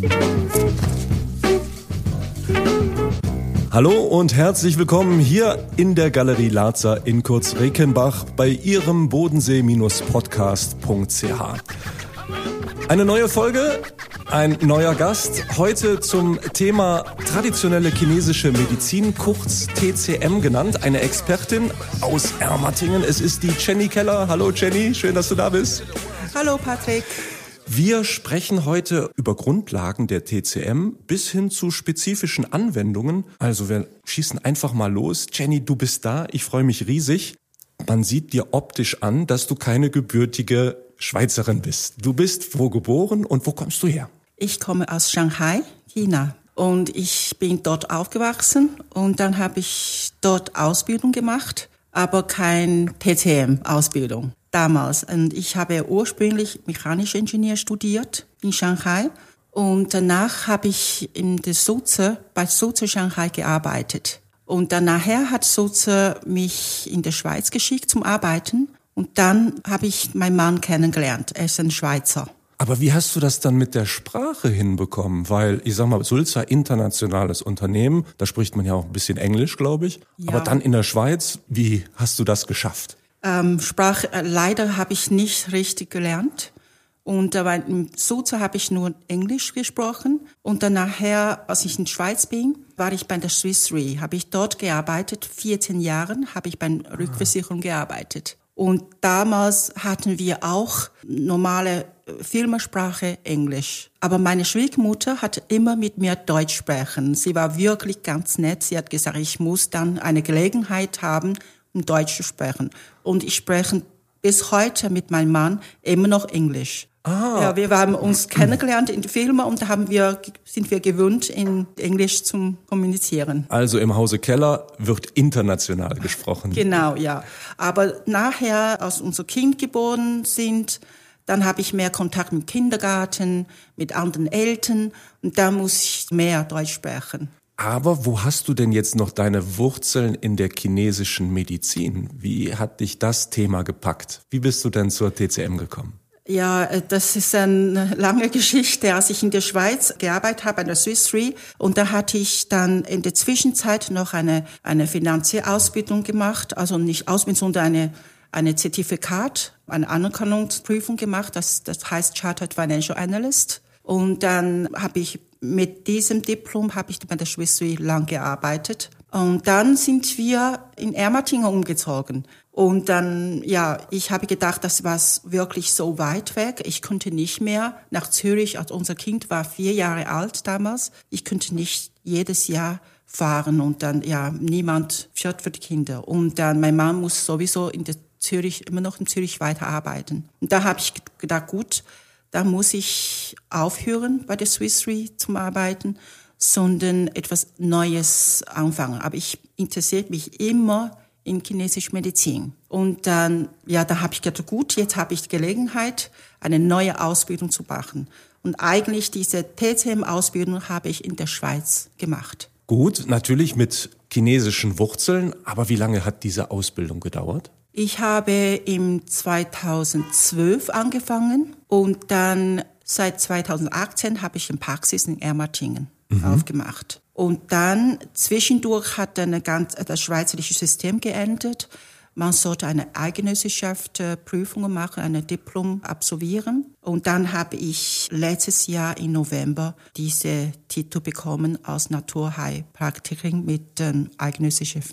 Hallo und herzlich willkommen hier in der Galerie Lazer in Kurz-Reichenbach bei Ihrem Bodensee-podcast.ch. Eine neue Folge, ein neuer Gast, heute zum Thema traditionelle chinesische Medizin, kurz TCM genannt, eine Expertin aus Ermatingen. Es ist die Jenny Keller. Hallo Jenny, schön, dass du da bist. Hallo Patrick. Wir sprechen heute über Grundlagen der TCM bis hin zu spezifischen Anwendungen. Also wir schießen einfach mal los. Jenny, du bist da. Ich freue mich riesig. Man sieht dir optisch an, dass du keine gebürtige Schweizerin bist. Du bist wo geboren und wo kommst du her? Ich komme aus Shanghai, China. Und ich bin dort aufgewachsen und dann habe ich dort Ausbildung gemacht, aber kein TCM-Ausbildung. Damals. Und ich habe ursprünglich mechanischer Ingenieur studiert in Shanghai und danach habe ich bei Sulzer Shanghai gearbeitet. Und dann nachher hat Sulzer mich in der Schweiz geschickt zum Arbeiten und dann habe ich meinen Mann kennengelernt. Er ist ein Schweizer. Aber wie hast du das dann mit der Sprache hinbekommen? Weil, ich sag mal, Sulzer, internationales Unternehmen, da spricht man ja auch ein bisschen Englisch, glaube ich. Ja. Aber dann in der Schweiz, wie hast du das geschafft? Sprache leider habe ich nicht richtig gelernt. Und in Sulzer habe ich nur Englisch gesprochen. Und dann nachher, als ich in der Schweiz bin, war ich bei der Swiss Re. Habe ich dort gearbeitet. 14 Jahren habe ich bei der Rückversicherung gearbeitet. Und damals hatten wir auch normale Firmensprache Englisch. Aber meine Schwiegermutter hat immer mit mir Deutsch sprechen. Sie war wirklich ganz nett. Sie hat gesagt, ich muss dann eine Gelegenheit haben, um Deutsch zu sprechen. Und ich spreche bis heute mit meinem Mann immer noch Englisch. Ja, wir haben uns kennengelernt in der Firma und da sind wir gewöhnt, in Englisch zu kommunizieren. Also im Hause Keller wird international gesprochen. Genau, ja. Aber nachher, als unser Kind geboren sind, dann habe ich mehr Kontakt mit dem Kindergarten, mit anderen Eltern und da muss ich mehr Deutsch sprechen. Aber wo hast du denn jetzt noch deine Wurzeln in der chinesischen Medizin? Wie hat dich das Thema gepackt? Wie bist du denn zur TCM gekommen? Ja, das ist eine lange Geschichte. Als ich in der Schweiz gearbeitet habe, an der Swiss Re, und da hatte ich dann in der Zwischenzeit noch eine Finanzierausbildung gemacht, also nicht Ausbildung, sondern eine Zertifikat, eine Anerkennungsprüfung gemacht, das heißt Chartered Financial Analyst. Und dann habe ich mit diesem Diplom bei der Swiss Re lang gearbeitet. Und dann sind wir in Ermatingen umgezogen. Und dann, ich habe gedacht, das war wirklich so weit weg. Ich konnte nicht mehr nach Zürich, also unser Kind war 4 Jahre alt damals. Ich konnte nicht jedes Jahr fahren und dann, niemand führt für die Kinder. Und dann, mein Mann muss sowieso immer noch in Zürich weiterarbeiten. Und da habe ich gedacht, gut, da muss ich aufhören, bei der Swiss Re zum Arbeiten, sondern etwas Neues anfangen. Aber ich interessiere mich immer in chinesische Medizin. Und dann, da habe ich gedacht, gut, jetzt habe ich die Gelegenheit, eine neue Ausbildung zu machen. Und eigentlich diese TCM-Ausbildung habe ich in der Schweiz gemacht. Gut, natürlich mit chinesischen Wurzeln, aber wie lange hat diese Ausbildung gedauert? Ich habe im 2012 angefangen und dann seit 2018 habe ich eine Praxis in Ermatingen aufgemacht. Und dann zwischendurch hat das schweizerische System geändert. Man sollte eine eidgenössische Prüfung machen, ein Diplom absolvieren. Und dann habe ich letztes Jahr im November diese Titel bekommen als Naturheilpraktikerin mit dem eidgenössischen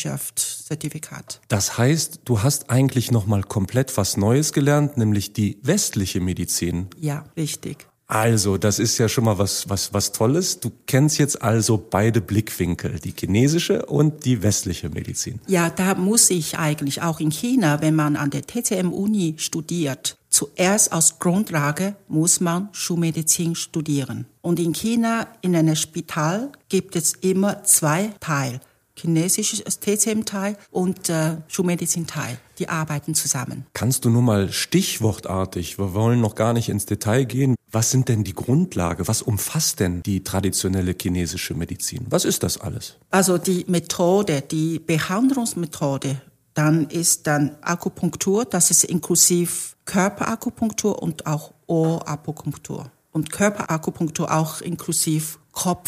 Zertifikat. Das heißt, du hast eigentlich nochmal komplett was Neues gelernt, nämlich die westliche Medizin. Ja, richtig. Also, das ist ja schon mal was Tolles. Du kennst jetzt also beide Blickwinkel, die chinesische und die westliche Medizin. Ja, da muss ich eigentlich auch in China, wenn man an der TCM-Uni studiert, zuerst als Grundlage muss man Schulmedizin studieren. Und in China, in einem Spital, gibt es immer 2 Teile. Chinesisches TCM-Teil und Schulmedizin-Teil. Die arbeiten zusammen. Kannst du nur mal stichwortartig, wir wollen noch gar nicht ins Detail gehen, was sind denn die Grundlage, was umfasst denn die traditionelle chinesische Medizin? Was ist das alles? Also die Methode, die Behandlungsmethode, dann ist dann Akupunktur, das ist inklusive Körperakupunktur und auch Ohrakupunktur. und Körperakupunktur auch inklusive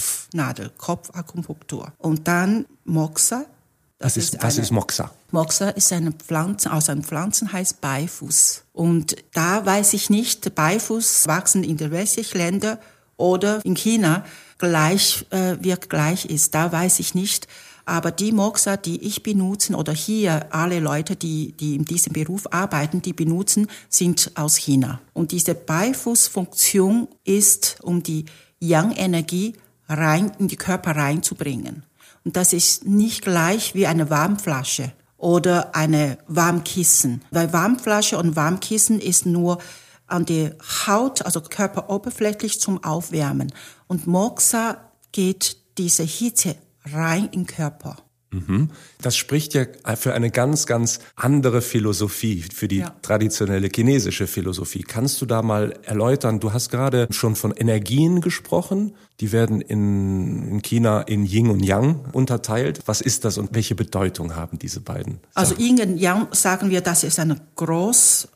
Kopfakupunktur. Und dann Moxa. Was ist Moxa? Moxa ist eine Pflanze, aus einem Pflanzen heißt Beifuß. Und da weiß ich nicht, Beifuß wachsen in den westlichen Ländern oder in China gleich ist. Da weiß ich nicht. Aber die Moxa, die ich benutze, oder hier alle Leute, die in diesem Beruf arbeiten, die benutzen, sind aus China. Und diese Beifußfunktion ist, um die Yang-Energie rein in die Körper reinzubringen. Und das ist nicht gleich wie eine Warmflasche oder eine Warmkissen. Weil Warmflasche und Warmkissen ist nur an die Haut, also körperoberflächlich zum Aufwärmen. Und Moxa geht diese Hitze rein in den Körper. Das spricht ja für eine ganz, ganz andere Philosophie, für die traditionelle chinesische Philosophie. Kannst du da mal erläutern? Du hast gerade schon von Energien gesprochen. Die werden in China in Yin und Yang unterteilt. Was ist das und welche Bedeutung haben diese beiden Sachen? Also Yin und Yang sagen wir, das ist eine große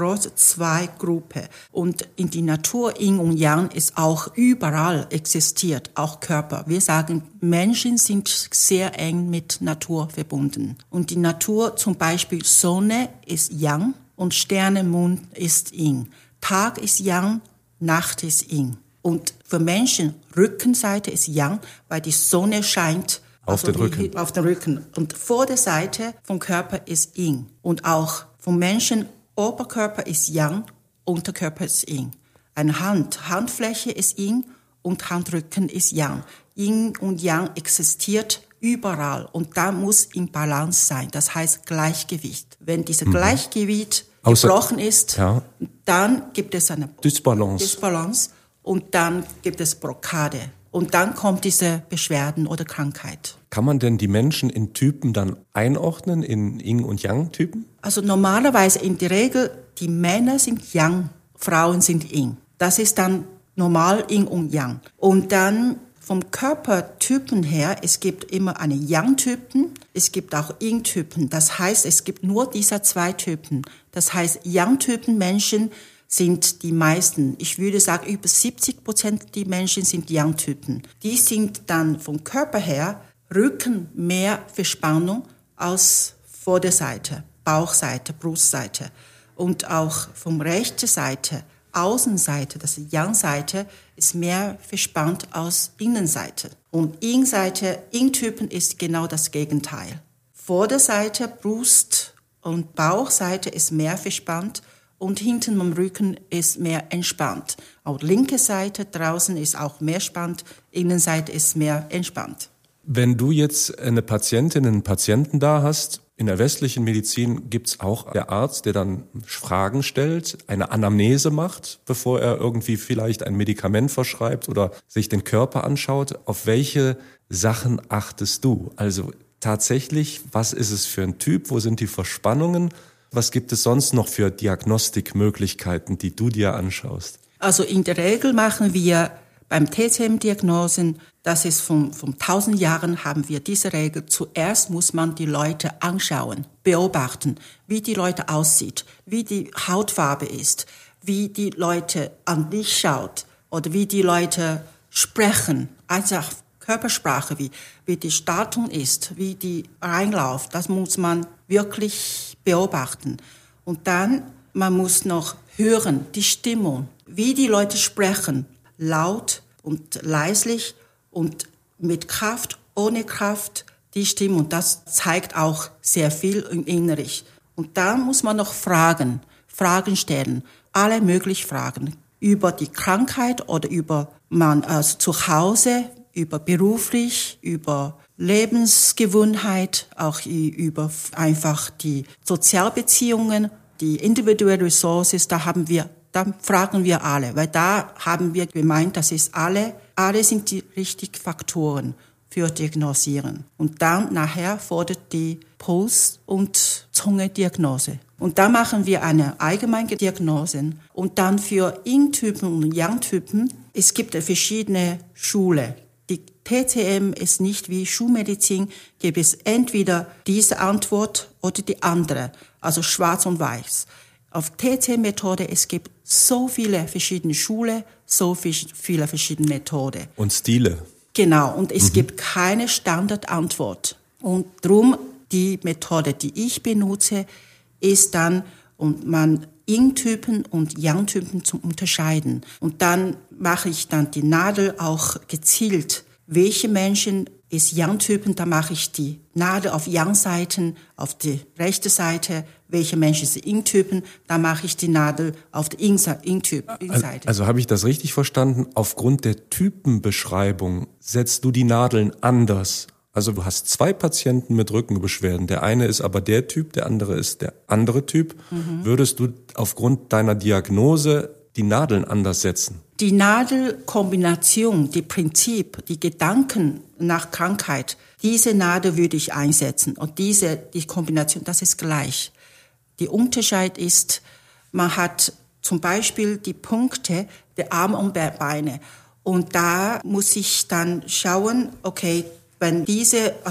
Zweigruppe. Und in die Natur Yin und Yang ist auch überall existiert, auch Körper. Wir sagen, Menschen sind sehr eng mit Natur verbunden. Und die Natur, zum Beispiel Sonne ist Yang und Sterne, Mond ist Yin. Tag ist Yang, Nacht ist Yin. Und für Menschen, Rückenseite ist Yang, weil die Sonne scheint auf den Rücken. Und vor der Seite vom Körper ist Yin. Und auch vom Menschen, Oberkörper ist Yang, Unterkörper ist Yin. Eine Handfläche ist Yin und Handrücken ist Yang. Yin und Yang existiert überall und da muss im Balance sein. Das heißt Gleichgewicht. Wenn dieses Gleichgewicht gebrochen ist, dann gibt es eine Dysbalance und dann gibt es Blockade. Und dann kommt diese Beschwerden oder Krankheit. Kann man denn die Menschen in Typen dann einordnen, in Yin- und Yang-Typen? Also normalerweise in der Regel, die Männer sind Yang, Frauen sind Yin. Das ist dann normal Yin und Yang. Und dann vom Körpertypen her, es gibt immer eine Yang-Typen, es gibt auch Yin-Typen. Das heißt, es gibt nur diese zwei Typen. Das heißt, Yang-Typen Menschen sind die meisten. Ich würde sagen, über 70% die Menschen sind Yang-Typen. Die sind dann vom Körper her Rücken mehr Verspannung als Vorderseite, Bauchseite, Brustseite. Und auch vom rechten Seite, Außenseite, das ist Yang-Seite, ist mehr verspannt als Innenseite. Und Yin-Seite, Yin-Typen ist genau das Gegenteil. Vorderseite, Brust und Bauchseite ist mehr verspannt und hinten am Rücken ist mehr entspannt. Auch linke Seite draußen ist auch mehr entspannt, Innenseite ist mehr entspannt. Wenn du jetzt eine Patientin, einen Patienten da hast, in der westlichen Medizin gibt's auch der Arzt, der dann Fragen stellt, eine Anamnese macht, bevor er irgendwie vielleicht ein Medikament verschreibt oder sich den Körper anschaut. Auf welche Sachen achtest du? Also tatsächlich, was ist es für ein Typ? Wo sind die Verspannungen? Was gibt es sonst noch für Diagnostikmöglichkeiten, die du dir anschaust? Also in der Regel machen wir beim TCM-Diagnosen, das ist von 1000 Jahren haben wir diese Regel. Zuerst muss man die Leute anschauen, beobachten, wie die Leute aussieht, wie die Hautfarbe ist, wie die Leute an dich schaut oder wie die Leute sprechen, einfach Körpersprache, wie die Startung ist, wie die reinläuft. Das muss man wirklich beobachten. Und dann, man muss noch hören, die Stimmung, wie die Leute sprechen, laut und leislich und mit Kraft, ohne Kraft, die Stimme. Und das zeigt auch sehr viel innerlich. Und dann muss man noch Fragen stellen, alle möglichen Fragen über die Krankheit oder über zu Hause, über beruflich, über Lebensgewohnheit, auch über einfach die Sozialbeziehungen, die individuelle Ressourcen, da fragen wir alle, weil da haben wir gemeint, das ist alle sind die richtigen Faktoren für Diagnosieren. Und dann nachher folgt die Puls- und Zungendiagnose. Und da machen wir eine allgemeine Diagnose. Und dann für Yin-Typen und Yang-Typen, es gibt verschiedene Schulen. Die TCM ist nicht wie Schulmedizin, gibt es entweder diese Antwort oder die andere, also schwarz und weiß. Auf TCM-Methode, es gibt so viele verschiedene Schulen, so viele verschiedene Methoden. Und Stile. Genau, und es gibt keine Standardantwort. Und darum, die Methode, die ich benutze, ist dann, und man Yin-Typen und Yang-Typen zu unterscheiden. Und dann mache ich dann die Nadel auch gezielt. Welche Menschen ist Yang-Typen, da mache ich die Nadel auf Yang-Seiten, auf die rechte Seite. Welche Menschen sind Yin-Typen, da mache ich die Nadel auf der Yin-Seite. Also habe ich das richtig verstanden? Aufgrund der Typenbeschreibung setzt du die Nadeln anders. Also du hast 2 Patienten mit Rückenbeschwerden. Der eine ist aber der Typ, der andere ist der andere Typ. Würdest du aufgrund deiner Diagnose die Nadeln anders setzen? Die Nadelkombination, die Prinzip, die Gedanken nach Krankheit, diese Nadel würde ich einsetzen. Und die Kombination, das ist gleich. Der Unterschied ist, man hat zum Beispiel die Punkte der Arme und Beine. Und da muss ich dann schauen, okay, wenn die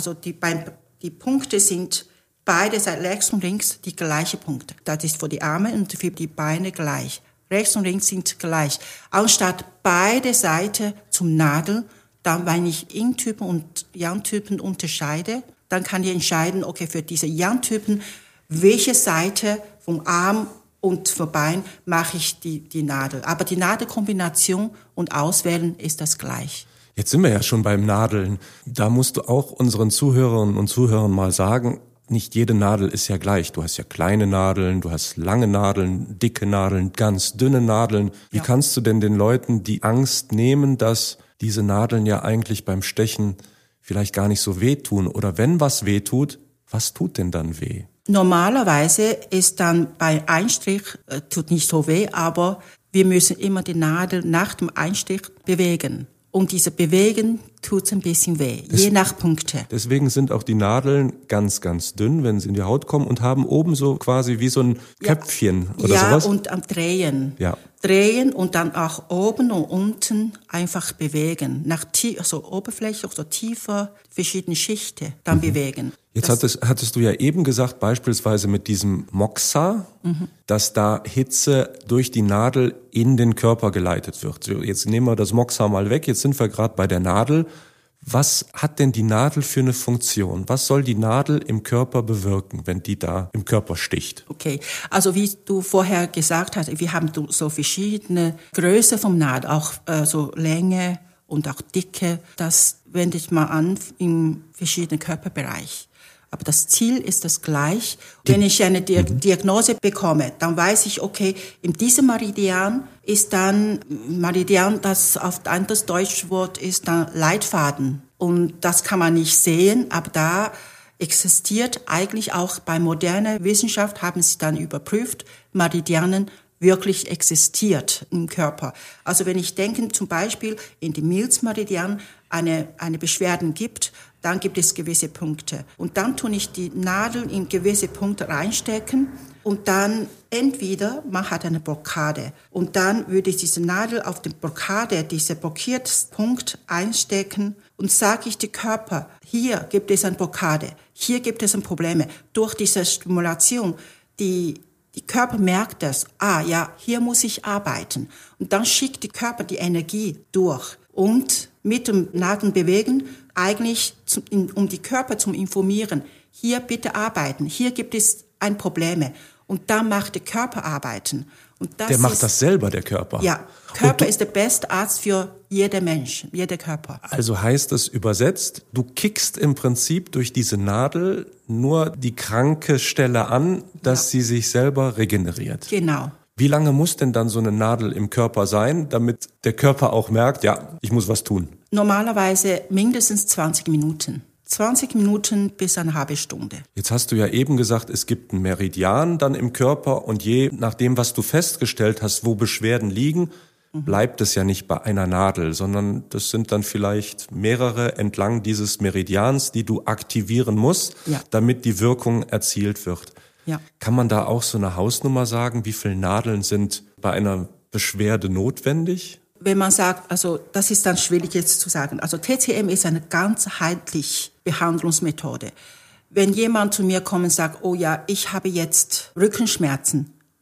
Punkte sind beide Seiten, rechts und links, die gleichen Punkte. Das ist für die Arme und für die Beine gleich. Rechts und links sind gleich. Anstatt beide Seiten zum Nadel, dann, wenn ich Yin-Typen und Yang-Typen unterscheide, dann kann ich entscheiden, okay, für diese Yang-Typen, welche Seite vom Arm und vom Bein mache ich die Nadel. Aber die Nadelkombination und Auswählen ist das gleich. Jetzt sind wir ja schon beim Nadeln. Da musst du auch unseren Zuhörerinnen und Zuhörern mal sagen, nicht jede Nadel ist ja gleich. Du hast ja kleine Nadeln, du hast lange Nadeln, dicke Nadeln, ganz dünne Nadeln. Wie kannst du denn den Leuten die Angst nehmen, dass diese Nadeln ja eigentlich beim Stechen vielleicht gar nicht so wehtun? Oder wenn was wehtut, was tut denn dann weh? Normalerweise ist dann bei Einstich, tut nicht so weh, aber wir müssen immer die Nadel nach dem Einstich bewegen. Und diese Bewegen tut ein bisschen weh, je nach Punkte. Deswegen sind auch die Nadeln ganz, ganz dünn, wenn sie in die Haut kommen und haben oben so quasi wie so ein Köpfchen oder sowas. Ja, und am Drehen. Ja. Drehen und dann auch oben und unten einfach bewegen. Also Oberfläche, so tiefer, verschiedene Schichten dann bewegen. Jetzt hattest du ja eben gesagt, beispielsweise mit diesem Moxa, dass da Hitze durch die Nadel in den Körper geleitet wird. Jetzt nehmen wir das Moxa mal weg, jetzt sind wir gerade bei der Nadel. Was hat denn die Nadel für eine Funktion? Was soll die Nadel im Körper bewirken, wenn die da im Körper sticht? Okay, also wie du vorher gesagt hast, wir haben so verschiedene Größe vom Nadel, auch so Länge und auch Dicke. Das wende ich mal an im verschiedenen Körperbereich. Aber das Ziel ist das gleich. Wenn ich eine Diagnose bekomme, dann weiß ich, okay, in diesem Meridian ist dann Meridian, das auf ein anderes deutsches Wort ist, dann Leitfaden. Und das kann man nicht sehen, aber da existiert eigentlich auch bei moderner Wissenschaft, haben sie dann überprüft, Meridianen wirklich existiert im Körper. Also wenn ich denke zum Beispiel in die Milzmeridian eine Beschwerden gibt, dann gibt es gewisse Punkte. Und dann tue ich die Nadel in gewisse Punkte reinstecken und dann entweder man hat eine Blockade und dann würde ich diese Nadel auf die Blockade, diese blockierte Punkt einstecken und sage ich dem Körper, hier gibt es eine Blockade, hier gibt es Probleme. Durch diese Stimulation, die Körper merkt das, hier muss ich arbeiten. Und dann schickt die Körper die Energie durch. Und mit dem Nadeln bewegen, eigentlich um die Körper zu informieren, hier bitte arbeiten, hier gibt es ein Problem. Und dann macht der Körper arbeiten. Und der macht das selber, der Körper? Ja, Körper ist der beste Arzt für jeder Mensch, jeder Körper. Also heißt es übersetzt, du kickst im Prinzip durch diese Nadel nur die kranke Stelle an, dass sie sich selber regeneriert. Genau. Wie lange muss denn dann so eine Nadel im Körper sein, damit der Körper auch merkt, ja, ich muss was tun? Normalerweise mindestens 20 Minuten. 20 Minuten bis eine halbe Stunde. Jetzt hast du ja eben gesagt, es gibt einen Meridian dann im Körper und je nachdem, was du festgestellt hast, wo Beschwerden liegen, bleibt es ja nicht bei einer Nadel, sondern das sind dann vielleicht mehrere entlang dieses Meridians, die du aktivieren musst, damit die Wirkung erzielt wird. Ja. Kann man da auch so eine Hausnummer sagen, wie viele Nadeln sind bei einer Beschwerde notwendig? Wenn man sagt, also das ist dann schwierig jetzt zu sagen. Also TCM ist eine ganzheitliche Behandlungsmethode. Wenn jemand zu mir kommt und sagt, oh ja, ich habe jetzt Rückenschmerzen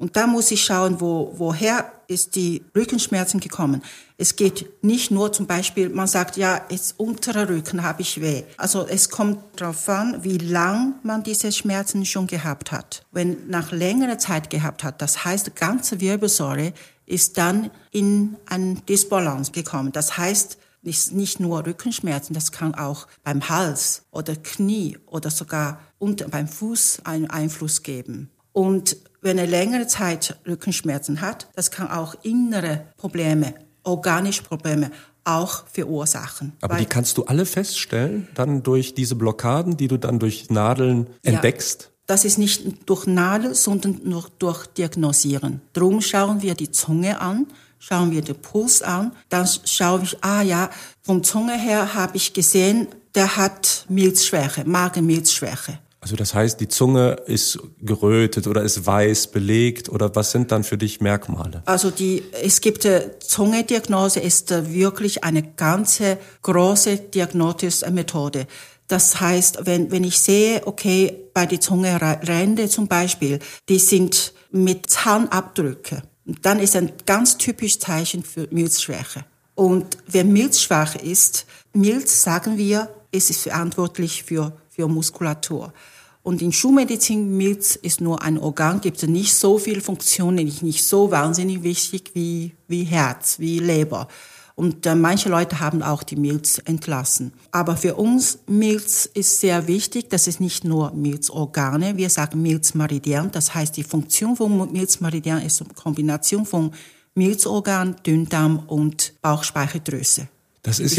Und da muss ich schauen, woher ist die Rückenschmerzen gekommen. Es geht nicht nur zum Beispiel, man sagt, ja, jetzt unterer Rücken habe ich weh. Also es kommt darauf an, wie lang man diese Schmerzen schon gehabt hat. Wenn nach längerer Zeit gehabt hat, das heißt, die ganze Wirbelsäule ist dann in eine Disbalance gekommen. Das heißt, nicht nur Rückenschmerzen, das kann auch beim Hals oder Knie oder sogar beim Fuß einen Einfluss geben. Und wenn er längere Zeit Rückenschmerzen hat, das kann auch innere Probleme, organische Probleme auch verursachen. Aber die kannst du alle feststellen, dann durch diese Blockaden, die du dann durch Nadeln entdeckst? Ja, das ist nicht durch Nadel, sondern nur durch Diagnosieren. Darum schauen wir die Zunge an, schauen wir den Puls an, dann schaue ich, vom Zunge her habe ich gesehen, der hat Milzschwäche, Magenmilzschwäche. Also das heißt, die Zunge ist gerötet oder ist weiß belegt oder was sind dann für dich Merkmale? Also es gibt Zungendiagnose ist wirklich eine ganze große diagnostische Methode. Das heißt, wenn ich sehe, okay, bei die Zungenränder zum Beispiel, die sind mit Zahnabdrücke, dann ist ein ganz typisches Zeichen für Milzschwäche. Und wer milzschwach ist, Milz, sagen wir, ist verantwortlich für Muskulatur. Und in Schulmedizin, Milz ist nur ein Organ, gibt es nicht so viele Funktionen, nicht so wahnsinnig wichtig wie Herz, wie Leber. Und manche Leute haben auch die Milz entlassen. Aber für uns, Milz ist sehr wichtig. Das ist nicht nur Milzorgane. Wir sagen Milzmeridian. Das heißt, die Funktion von Milzmeridian ist eine Kombination von Milzorgan, Dünndarm und Bauchspeicheldrüse. Das ist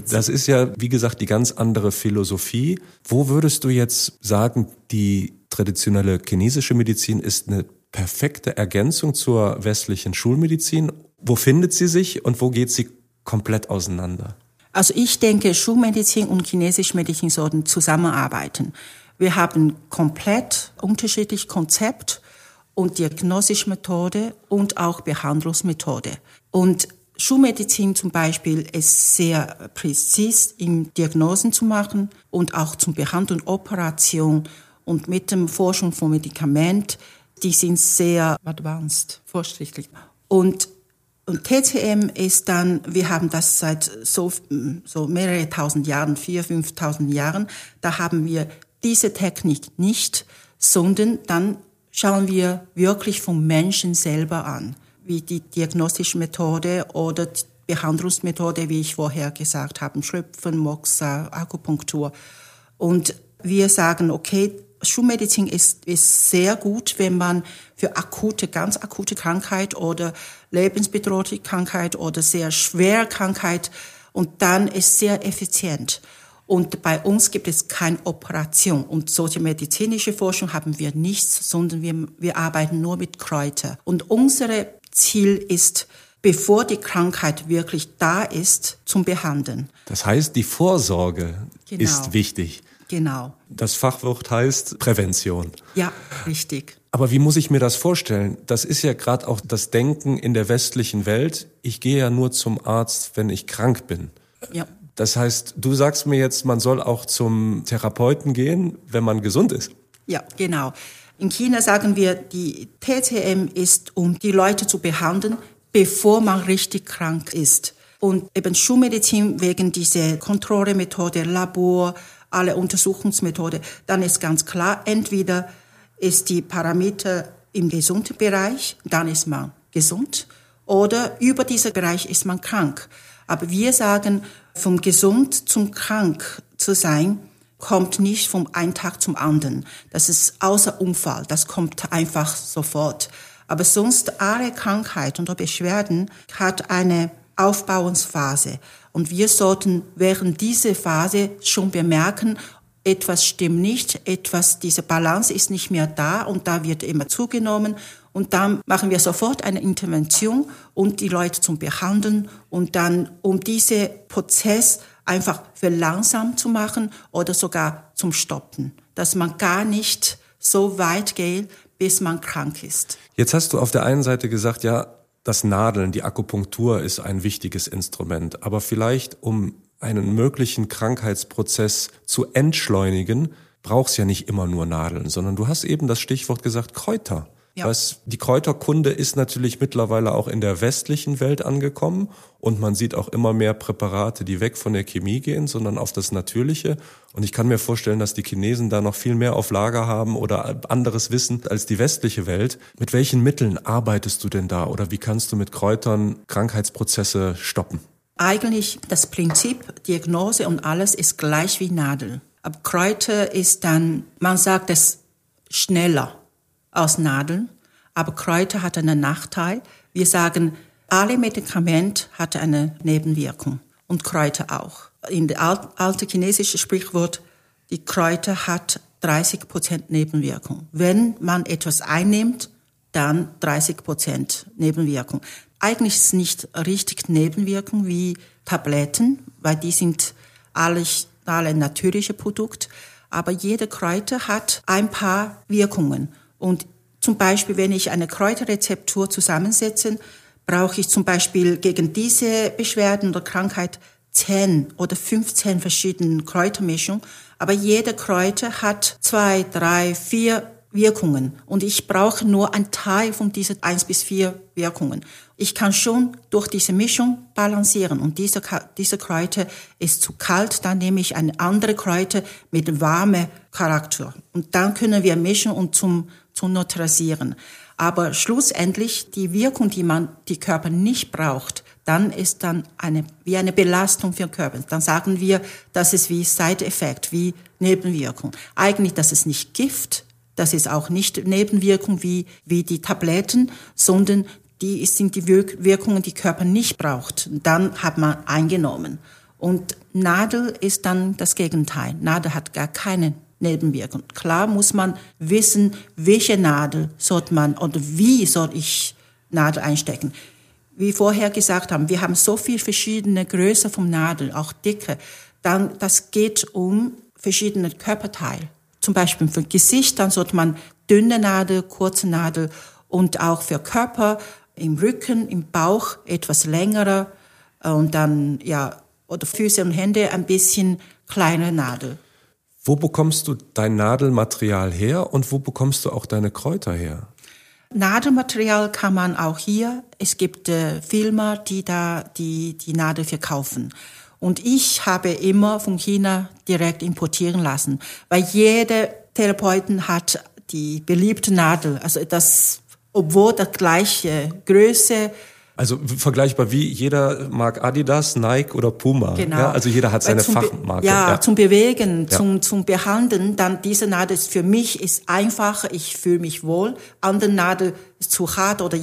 ja, wie gesagt, die ganz andere Philosophie. Wo würdest du jetzt sagen, die traditionelle chinesische Medizin ist eine perfekte Ergänzung zur westlichen Schulmedizin? Wo findet sie sich und wo geht sie komplett auseinander? Also ich denke, Schulmedizin und chinesische Medizin sollten zusammenarbeiten. Wir haben komplett unterschiedliche Konzept und diagnostische Methode und auch Behandlungsmethode. Und Schulmedizin zum Beispiel ist sehr präzise in Diagnosen zu machen und auch zum Behandeln und Operation und mit der Forschung von Medikamenten, die sind sehr advanced, fortschrittlich. Und TCM ist dann, wir haben das seit so mehrere tausend Jahren, 4.000, 5.000 Jahren, da haben wir diese Technik nicht, sondern dann schauen wir wirklich vom Menschen selber an, wie die diagnostische Methode oder die Behandlungsmethode, wie ich vorher gesagt habe, Schröpfen, Moxa, Akupunktur. Und wir sagen, okay, Schulmedizin ist sehr gut, wenn man für ganz akute Krankheit oder lebensbedrohliche Krankheit oder sehr schwere Krankheit, und dann ist sehr effizient. Und bei uns gibt es keine Operation. Und solche medizinische Forschung haben wir nichts, sondern wir arbeiten nur mit Kräutern. Und unser Ziel ist, bevor die Krankheit wirklich da ist, zum Behandeln. Das heißt, die Vorsorge ist wichtig. Genau. Das Fachwort heißt Prävention. Ja, richtig. Aber wie muss ich mir das vorstellen? Das ist ja gerade auch das Denken in der westlichen Welt. Ich gehe ja nur zum Arzt, wenn ich krank bin. Ja. Das heißt, du sagst mir jetzt, man soll auch zum Therapeuten gehen, wenn man gesund ist. Ja, genau. In China sagen wir, die TCM ist, um die Leute zu behandeln, bevor man richtig krank ist. Und eben Schulmedizin wegen dieser Kontrollmethode, Labor, alle Untersuchungsmethode, dann ist ganz klar, entweder ist die Parameter im gesunden Bereich, dann ist man gesund, oder über diesen Bereich ist man krank. Aber wir sagen, vom gesund zum krank zu sein, kommt nicht vom einen Tag zum anderen. Das ist außer Unfall, das kommt einfach sofort. Aber sonst alle Krankheit und Beschwerden hat eine Aufbauungsphase. Und wir sollten während dieser Phase schon bemerken, etwas stimmt nicht, diese Balance ist nicht mehr da und da wird immer zugenommen. Und dann machen wir sofort eine Intervention und die Leute zum Behandeln und dann, um diesen Prozess einfach verlangsamt zu machen oder sogar zum Stoppen, dass man gar nicht so weit geht, bis man krank ist. Jetzt hast du auf der einen Seite gesagt, ja, das Nadeln, die Akupunktur ist ein wichtiges Instrument, aber vielleicht, um einen möglichen Krankheitsprozess zu entschleunigen, brauchst ja nicht immer nur Nadeln, sondern du hast eben das Stichwort gesagt, Kräuter. Ja. Die Kräuterkunde ist natürlich mittlerweile auch in der westlichen Welt angekommen und man sieht auch immer mehr Präparate, die weg von der Chemie gehen, sondern auf das Natürliche. Und ich kann mir vorstellen, dass die Chinesen da noch viel mehr auf Lager haben oder anderes Wissen als die westliche Welt. Mit welchen Mitteln arbeitest du denn da oder wie kannst du mit Kräutern Krankheitsprozesse stoppen? Eigentlich das Prinzip, Diagnose und alles ist gleich wie Nadel. Aber Kräuter ist dann, man sagt es schneller aus Nadeln, aber Kräuter hat einen Nachteil. Wir sagen, alle Medikamente hat eine Nebenwirkung und Kräuter auch. In der alten chinesischen Sprichwort, die Kräuter hat 30% Nebenwirkung. Wenn man etwas einnimmt, dann 30% Nebenwirkung. Eigentlich ist es nicht richtig Nebenwirkung wie Tabletten, weil die sind alle natürliche Produkte. Aber jede Kräuter hat ein paar Wirkungen. Und zum Beispiel, wenn ich eine Kräuterrezeptur zusammensetze, brauche ich zum Beispiel gegen diese Beschwerden oder Krankheit 10 oder 15 verschiedene Kräutermischungen. Aber jede Kräuter hat 2, 3, 4 Wirkungen. Und ich brauche nur einen Teil von diesen 1 bis 4 Wirkungen. Ich kann schon durch diese Mischung balancieren. Und diese Kräuter ist zu kalt, dann nehme ich eine andere Kräuter mit warmem Charakter. Und dann können wir mischen und zum neutralisieren. Aber schlussendlich die Wirkung, die Körper nicht braucht, dann ist dann wie eine Belastung für den Körper. Dann sagen wir, das ist wie Side-Effekt, wie Nebenwirkung. Eigentlich, das ist nicht Gift, das ist auch nicht Nebenwirkung wie die Tabletten, sondern die sind die Wirkungen, die der Körper nicht braucht. Dann hat man eingenommen. Und Nadel ist dann das Gegenteil. Nadel hat gar keine Nebenwirkung. Klar muss man wissen, welche Nadel sollte man oder wie soll ich Nadel einstecken. Wie vorher gesagt haben, wir haben so viel verschiedene Größe vom Nadel, auch Dicke. Dann, das geht um verschiedene Körperteile. Zum Beispiel für Gesicht, dann sollte man dünne Nadel, kurze Nadel und auch für Körper im Rücken, im Bauch etwas längere und dann, oder Füße und Hände ein bisschen kleine Nadel. Wo bekommst du dein Nadelmaterial her und wo bekommst du auch deine Kräuter her? Nadelmaterial kann man auch hier. Es gibt Firmen, die die Nadel verkaufen. Und ich habe immer von China direkt importieren lassen, weil jeder Therapeuten hat die beliebte Nadel, also obwohl das gleiche Größe. Also vergleichbar wie jeder mag Adidas, Nike oder Puma. Genau. Ja, also jeder hat seine Fachmarke. Zum Bewegen, zum Behandeln, dann diese Nadel für mich ist einfacher, ich fühle mich wohl. Andere Nadel ist zu hart oder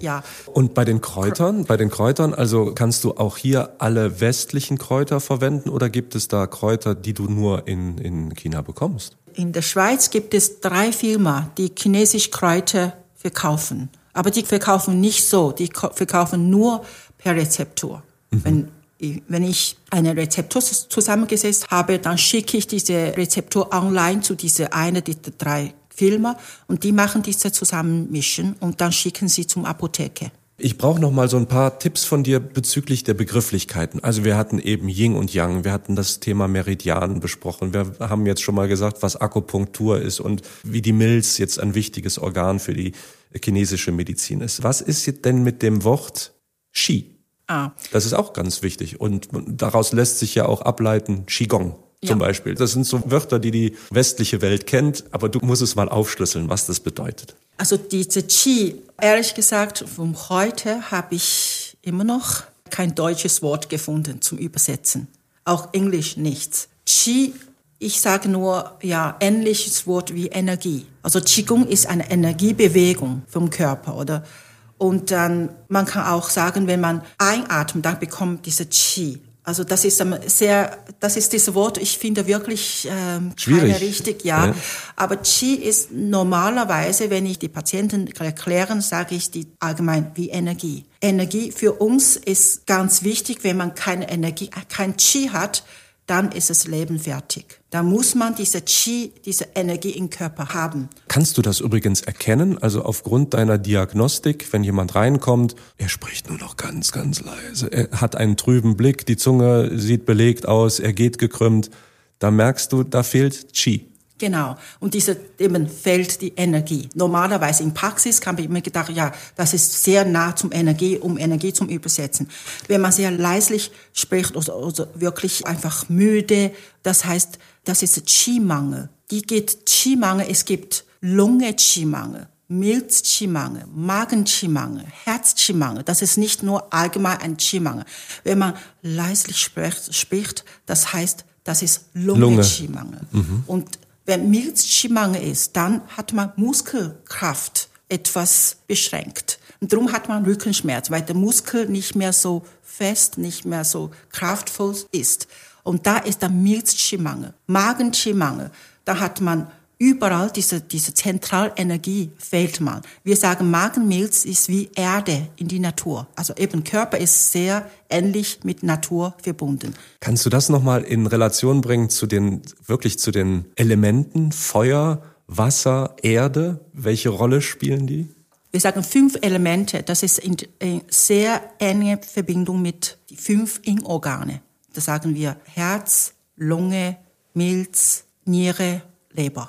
Und bei den Kräutern, also kannst du auch hier alle westlichen Kräuter verwenden oder gibt es da Kräuter, die du nur in China bekommst? In der Schweiz gibt es 3 Firmen, die chinesische Kräuter verkaufen. Aber die verkaufen nicht so, die verkaufen nur per Rezeptur. Mhm. Wenn ich eine Rezeptur zusammengesetzt habe, dann schicke ich diese Rezeptur online zu dieser 3 Firmen und die machen diese Zusammenmischen und dann schicken sie zum Apotheke. Ich brauche noch mal so ein paar Tipps von dir bezüglich der Begrifflichkeiten. Also wir hatten eben Yin und Yang, wir hatten das Thema Meridianen besprochen, wir haben jetzt schon mal gesagt, was Akupunktur ist und wie die Milz jetzt ein wichtiges Organ für die chinesische Medizin ist. Was ist denn mit dem Wort Qi? Das ist auch ganz wichtig und daraus lässt sich ja auch ableiten Qigong zum Beispiel. Das sind so Wörter, die westliche Welt kennt, aber du musst es mal aufschlüsseln, was das bedeutet. Also diese Qi, ehrlich gesagt, von heute habe ich immer noch kein deutsches Wort gefunden zum Übersetzen. Auch Englisch nichts. Qi, ich sage nur, ähnliches Wort wie Energie. Also Qigong ist eine Energiebewegung vom Körper, oder? Und dann, man kann auch sagen, wenn man einatmet, dann bekommt diese Qi. Also das ist dieses Wort, ich finde wirklich schwierig. Keine richtig, ja. Aber Qi ist normalerweise, wenn ich die Patienten erklären, sage ich die allgemein wie Energie. Energie für uns ist ganz wichtig, wenn man keine Energie, kein Qi hat, dann ist das Leben fertig. Da muss man diese Qi, diese Energie im Körper haben. Kannst du das übrigens erkennen? Also aufgrund deiner Diagnostik, wenn jemand reinkommt, er spricht nur noch ganz, ganz leise. Er hat einen trüben Blick, die Zunge sieht belegt aus, er geht gekrümmt. Da merkst du, da fehlt Qi. Genau. Und diese eben fehlt die Energie. Normalerweise in Praxis kann man immer gedacht, ja, das ist sehr nah zum Energie, um Energie zum Übersetzen. Wenn man sehr leislich spricht oder wirklich einfach müde, das heißt, das ist Qi-Mangel. Qi-Mangel, es gibt Lunge-Qi-Mangel, Milz-Qi-Mangel, Magen-Qi-Mangel, Herz-Qi-Mangel. Das ist nicht nur allgemein ein Qi-Mangel. Wenn man leislich spricht, das heißt, das ist Lunge-Qi-Mangel. Und wenn Milz-Qi-Mangel ist, dann hat man Muskelkraft etwas beschränkt. Und darum hat man Rückenschmerz, weil der Muskel nicht mehr so fest, nicht mehr so kraftvoll ist. Und da ist der Milz-Qi-Mangel. Magen-Qi-Mangel, da hat man überall diese Zentralenergie fehlt man. Wir sagen, Magenmilz ist wie Erde in die Natur. Also eben Körper ist sehr ähnlich mit Natur verbunden. Kannst du das nochmal in Relation bringen zu den Elementen Feuer, Wasser, Erde? Welche Rolle spielen die? Wir sagen 5 Elemente. Das ist in sehr enge Verbindung mit die 5 Innenorgane. Da sagen wir Herz, Lunge, Milz, Niere, Leber.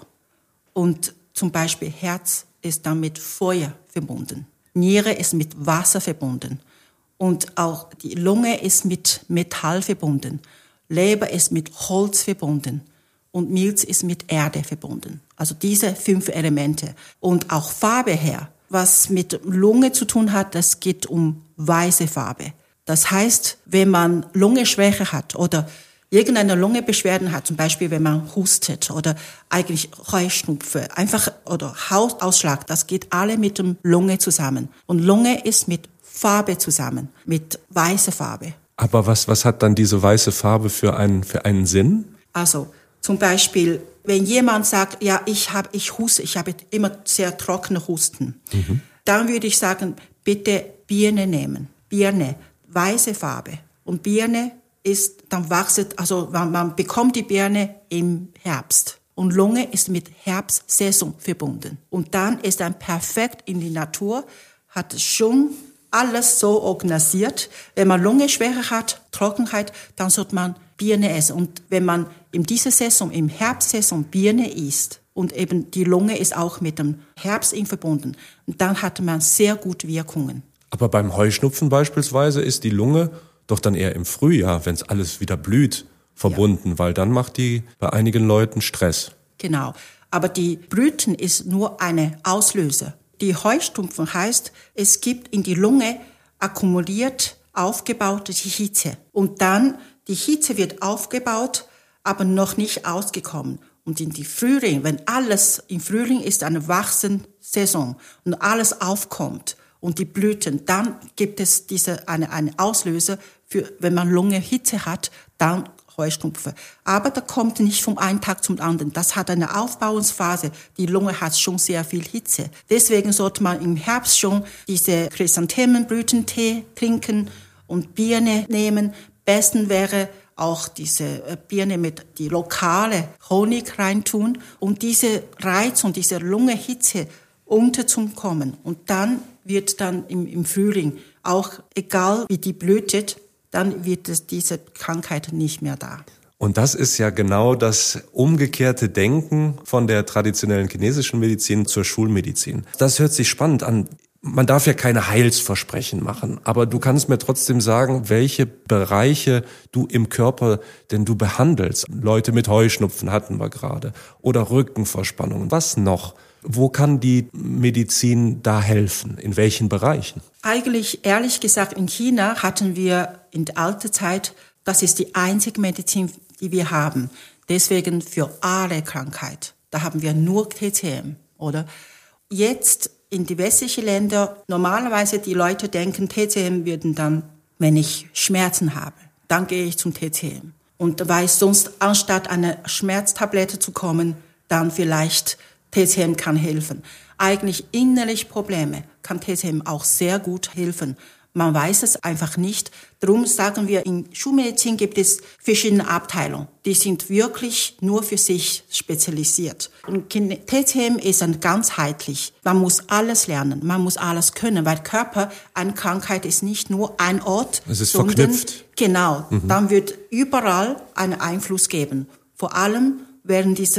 Und zum Beispiel Herz ist dann mit Feuer verbunden. Niere ist mit Wasser verbunden. Und auch die Lunge ist mit Metall verbunden. Leber ist mit Holz verbunden. Und Milz ist mit Erde verbunden. Also diese 5 Elemente. Und auch Farbe her. Was mit Lunge zu tun hat, das geht um weiße Farbe. Das heißt, wenn man Lungenschwäche hat oder irgendeine Lungenbeschwerden hat, zum Beispiel wenn man hustet oder eigentlich Heuschnupfen, einfach oder Hautausschlag, das geht alle mit dem Lunge zusammen. Und Lunge ist mit Farbe zusammen, mit weißer Farbe. Aber was hat dann diese weiße Farbe für einen Sinn? Also zum Beispiel, wenn jemand sagt, ja, ich huste, ich habe immer sehr trockene Husten, dann würde ich sagen, bitte Birne nehmen. Birne, weiße Farbe. Und Birne ist, dann wachset, also man bekommt die Birne im Herbst. Und Lunge ist mit Herbstsaison verbunden. Und dann ist dann perfekt in die Natur, hat schon alles so organisiert. Wenn man Lungenschwäche hat, Trockenheit, dann sollte man Birne essen. Und wenn man in dieser Saison, im Herbstsaison Birne isst, und eben die Lunge ist auch mit dem Herbst verbunden, dann hat man sehr gute Wirkungen. Aber beim Heuschnupfen beispielsweise ist die Lunge doch dann eher im Frühjahr, wenn es alles wieder blüht, verbunden, weil dann macht die bei einigen Leuten Stress. Genau, aber die Blüten ist nur eine Auslöser. Die Heuschnupfen heißt, es gibt in die Lunge akkumuliert aufgebaute Hitze. Und dann, die Hitze wird aufgebaut, aber noch nicht ausgekommen. Und in die Frühling, wenn alles, im Frühling ist eine Wachsensaison und alles aufkommt, und die Blüten, dann gibt es eine Auslöser für, wenn man Lungenhitze hat, dann Heuschnupfen. Aber das kommt nicht vom einen Tag zum anderen. Das hat eine Aufbauungsphase. Die Lunge hat schon sehr viel Hitze. Deswegen sollte man im Herbst schon diese Chrysanthemenblütentee trinken und Birne nehmen. Besten wäre auch diese Birne mit die lokale Honig reintun und diese Reiz und diese Lungenhitze unterzukommen. Und dann wird dann im Frühling, auch egal wie die blühtet, dann wird diese Krankheit nicht mehr da. Und das ist ja genau das umgekehrte Denken von der traditionellen chinesischen Medizin zur Schulmedizin. Das hört sich spannend an. Man darf ja keine Heilsversprechen machen, aber du kannst mir trotzdem sagen, welche Bereiche du im Körper denn du behandelst. Leute mit Heuschnupfen hatten wir gerade oder Rückenverspannungen. Was noch? Wo kann die Medizin da helfen? In welchen Bereichen? Eigentlich, ehrlich gesagt, in China hatten wir in der alten Zeit, das ist die einzige Medizin, die wir haben. Deswegen für alle Krankheiten. Da haben wir nur TCM, oder? Jetzt in die westlichen Länder, normalerweise die Leute denken, TCM würden dann, wenn ich Schmerzen habe, dann gehe ich zum TCM. Und weil sonst, anstatt eine Schmerztablette zu kommen, dann vielleicht TCM kann helfen. Eigentlich innerlich Probleme kann TCM auch sehr gut helfen. Man weiß es einfach nicht. Darum sagen wir, in Schulmedizin gibt es verschiedene Abteilungen. Die sind wirklich nur für sich spezialisiert. Und TCM ist dann ganzheitlich. Man muss alles lernen, man muss alles können, weil Körper, eine Krankheit ist nicht nur ein Ort. Es ist sondern verknüpft. Genau, dann wird überall einen Einfluss geben. Vor allem während dieser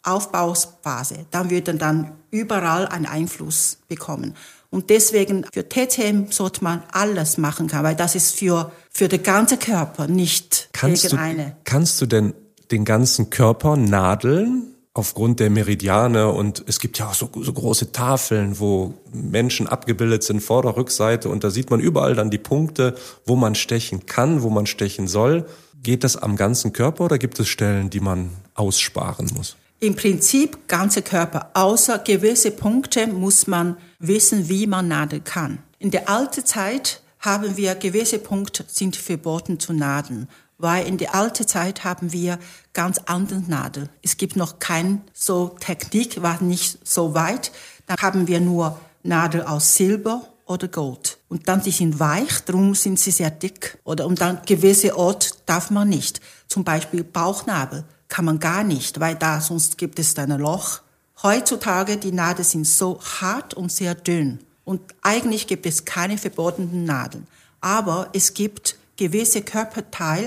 Aufbauphase. Dann würden dann überall einen Einfluss bekommen. Und deswegen für TCM sollte man alles machen können, weil das ist für den ganzen Körper, nicht gegen eine. Kannst du denn den ganzen Körper nadeln? Aufgrund der Meridiane, und es gibt ja auch so große Tafeln, wo Menschen abgebildet sind, Vorder-, Rückseite, und da sieht man überall dann die Punkte, wo man stechen kann, wo man stechen soll. Geht das am ganzen Körper oder gibt es Stellen, die man aussparen muss? Im Prinzip ganze Körper, außer gewisse Punkte muss man wissen, wie man nadeln kann. In der alten Zeit haben wir gewisse Punkte sind verboten zu nadeln. Weil in der alten Zeit haben wir ganz andere Nadel. Es gibt noch keine so Technik, war nicht so weit. Dann haben wir nur Nadel aus Silber oder Gold. Und dann die sind weich, darum sind sie sehr dick. Und dann gewisse Orte darf man nicht. Zum Beispiel Bauchnabel kann man gar nicht, weil da sonst gibt es dann ein Loch. Heutzutage die Nadeln sind so hart und sehr dünn. Und eigentlich gibt es keine verbotenen Nadeln. Aber es gibt gewisse Körperteile,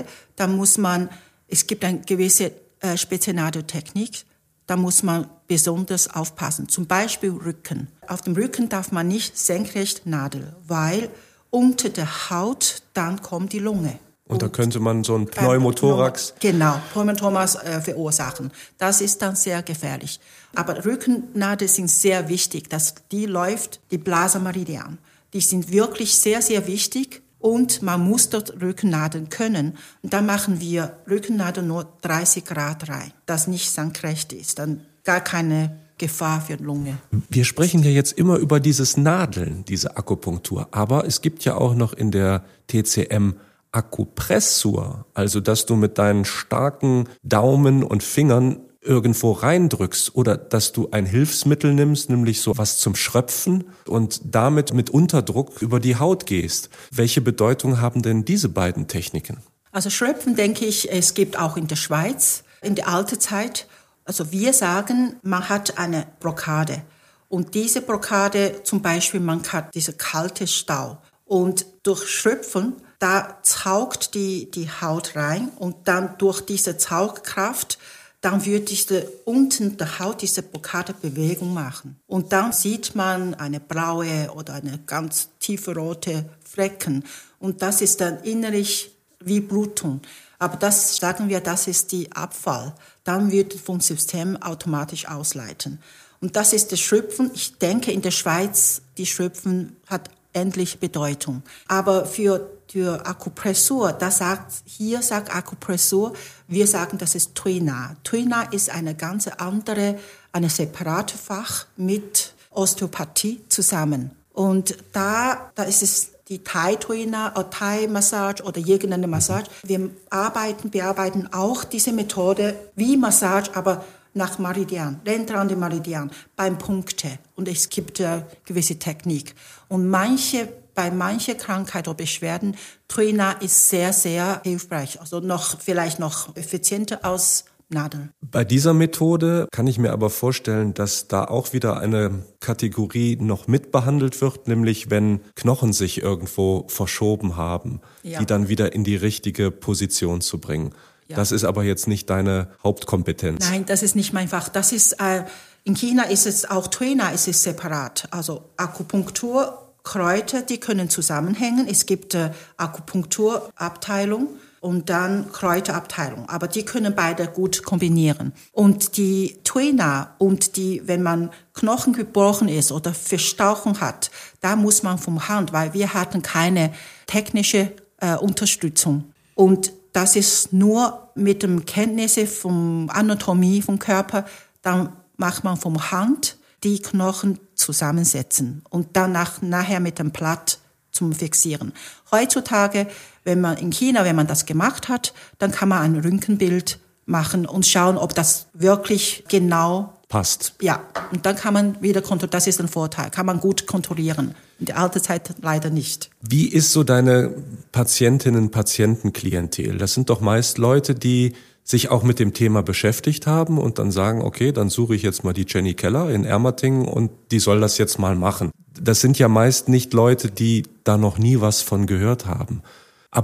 es gibt eine gewisse Spezialnadeltechnik, da muss man besonders aufpassen. Zum Beispiel Rücken. Auf dem Rücken darf man nicht senkrecht nadeln, weil unter der Haut dann kommt die Lunge. Und da könnte man so einen Pneumothorax... Genau, Pneumothorax verursachen. Das ist dann sehr gefährlich. Aber Rückennadeln sind sehr wichtig. Die läuft die Blasemeridian. Die sind wirklich sehr, sehr wichtig. Und man muss dort Rückennadeln können. Und dann machen wir Rückennadeln nur 30 Grad rein, das nicht senkrecht ist. Dann gar keine Gefahr für die Lunge. Wir sprechen ja jetzt immer über dieses Nadeln, diese Akupunktur. Aber es gibt ja auch noch in der TCM Akupressur. Also, dass du mit deinen starken Daumen und Fingern irgendwo reindrückst oder dass du ein Hilfsmittel nimmst, nämlich so was zum Schröpfen und damit mit Unterdruck über die Haut gehst. Welche Bedeutung haben denn diese beiden Techniken? Also Schröpfen, denke ich, es gibt auch in der Schweiz, in der alten Zeit. Also wir sagen, man hat eine Blockade. Und diese Blockade, zum Beispiel, man hat diese kalte Stau. Und durch Schröpfen, da saugt die Haut rein und dann durch diese Saugkraft dann wird unten der Haut diese Blockade-Bewegung machen. Und dann sieht man eine blaue oder eine ganz tiefe rote Flecken. Und das ist dann innerlich wie Blutung. Aber das sagen wir, das ist die Abfall. Dann wird vom System automatisch ausleiten. Und das ist das Schröpfen. Ich denke, in der Schweiz, die Schröpfen hat ähnliche Bedeutung. Aber für Akupressur, sagt Akupressur, wir sagen, das ist Tuina. Tuina ist eine ganz andere, eine separate Fach mit Osteopathie zusammen. Und da ist es die Thai-Tuina oder Thai-Massage oder irgendeine Massage. Wir bearbeiten auch diese Methode wie Massage, aber nach Meridian, entlang der Meridian, beim Punkte. Und es gibt gewisse Technik. Und bei manchen Krankheiten oder Beschwerden, Tuina ist sehr, sehr hilfreich. Also vielleicht noch effizienter als Nadeln. Bei dieser Methode kann ich mir aber vorstellen, dass da auch wieder eine Kategorie noch mitbehandelt wird, nämlich wenn Knochen sich irgendwo verschoben haben, die dann wieder in die richtige Position zu bringen. Ja. Das ist aber jetzt nicht deine Hauptkompetenz. Nein, das ist nicht mein Fach. Das ist, in China ist es auch Tuina, ist es separat. Also Akupunktur, Kräuter, die können zusammenhängen. Es gibt Akupunkturabteilung und dann Kräuterabteilung. Aber die können beide gut kombinieren. Und die Tuina wenn man Knochen gebrochen ist oder Verstauchung hat, da muss man vom Hand, weil wir hatten keine technische Unterstützung. Und das ist nur mit dem Kenntnisse von Anatomie vom Körper, dann macht man vom Hand die Knochen zusammensetzen und dann nachher mit dem Blatt zum Fixieren. Heutzutage, wenn man das gemacht hat, dann kann man ein Röntgenbild machen und schauen, ob das wirklich genau passt. Ja, und dann kann man wieder kontrollieren. Das ist ein Vorteil, kann man gut kontrollieren. In der alten Zeit leider nicht. Wie ist so deine Patientinnen-Patienten-Klientel? Das sind doch meist Leute, die sich auch mit dem Thema beschäftigt haben und dann sagen, okay, dann suche ich jetzt mal die Jenny Keller in Ermatingen und die soll das jetzt mal machen. Das sind ja meist nicht Leute, die da noch nie was von gehört haben. Aber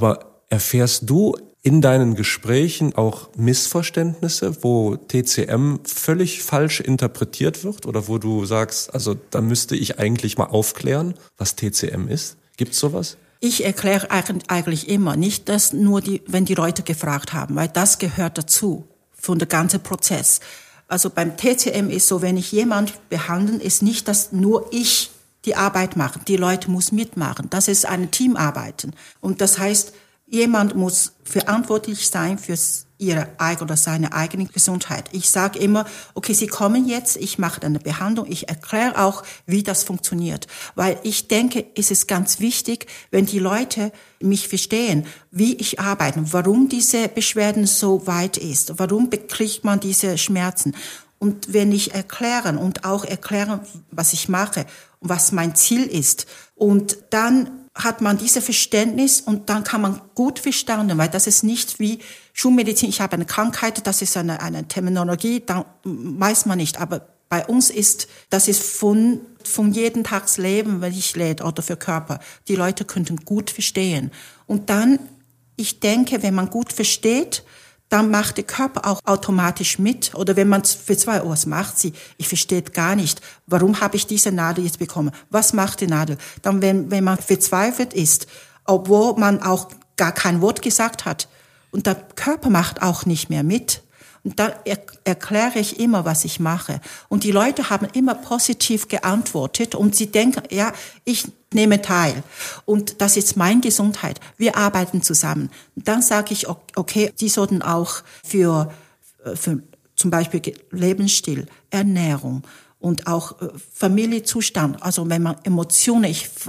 Erfährst du in deinen Gesprächen auch Missverständnisse, wo TCM völlig falsch interpretiert wird oder wo du sagst, also da müsste ich eigentlich mal aufklären, was TCM ist? Gibt's sowas? Ich erkläre eigentlich immer, nicht dass nur wenn die Leute gefragt haben, weil das gehört dazu, von der ganzen Prozess. Also beim TCM ist so, wenn ich jemand behandle, ist nicht, dass nur ich die Arbeit mache. Die Leute muss mitmachen. Das ist ein Teamarbeiten. Und das heißt, jemand muss verantwortlich sein für ihre eigene oder seine eigene Gesundheit. Ich sage immer, okay, Sie kommen jetzt, ich mache eine Behandlung, ich erkläre auch, wie das funktioniert. Weil ich denke, es ist ganz wichtig, wenn die Leute mich verstehen, wie ich arbeite, warum diese Beschwerden so weit ist, warum bekriegt man diese Schmerzen. Und wenn ich erklären und auch erklären, was ich mache und was mein Ziel ist, und dann hat man dieses Verständnis und dann kann man gut verstanden, weil das ist nicht wie Schulmedizin, ich habe eine Krankheit, das ist eine Terminologie, dann weiß man nicht. Aber bei uns das ist von jedem Tagsleben, wenn ich lebe, oder für Körper. Die Leute könnten gut verstehen. Und dann, ich denke, wenn man gut versteht, dann macht der Körper auch automatisch mit. Oder wenn man für 2 Uhr macht, ich verstehe gar nicht, warum habe ich diese Nadel jetzt bekommen? Was macht die Nadel? Dann, wenn man verzweifelt ist, obwohl man auch gar kein Wort gesagt hat, und der Körper macht auch nicht mehr mit. Und da erkläre ich immer, was ich mache. Und die Leute haben immer positiv geantwortet und sie denken, ja, ich nehme teil. Und das ist meine Gesundheit. Wir arbeiten zusammen. Und dann sage ich, okay, die sollten auch für zum Beispiel Lebensstil, Ernährung und auch Familienzustand. Also wenn man Emotionen,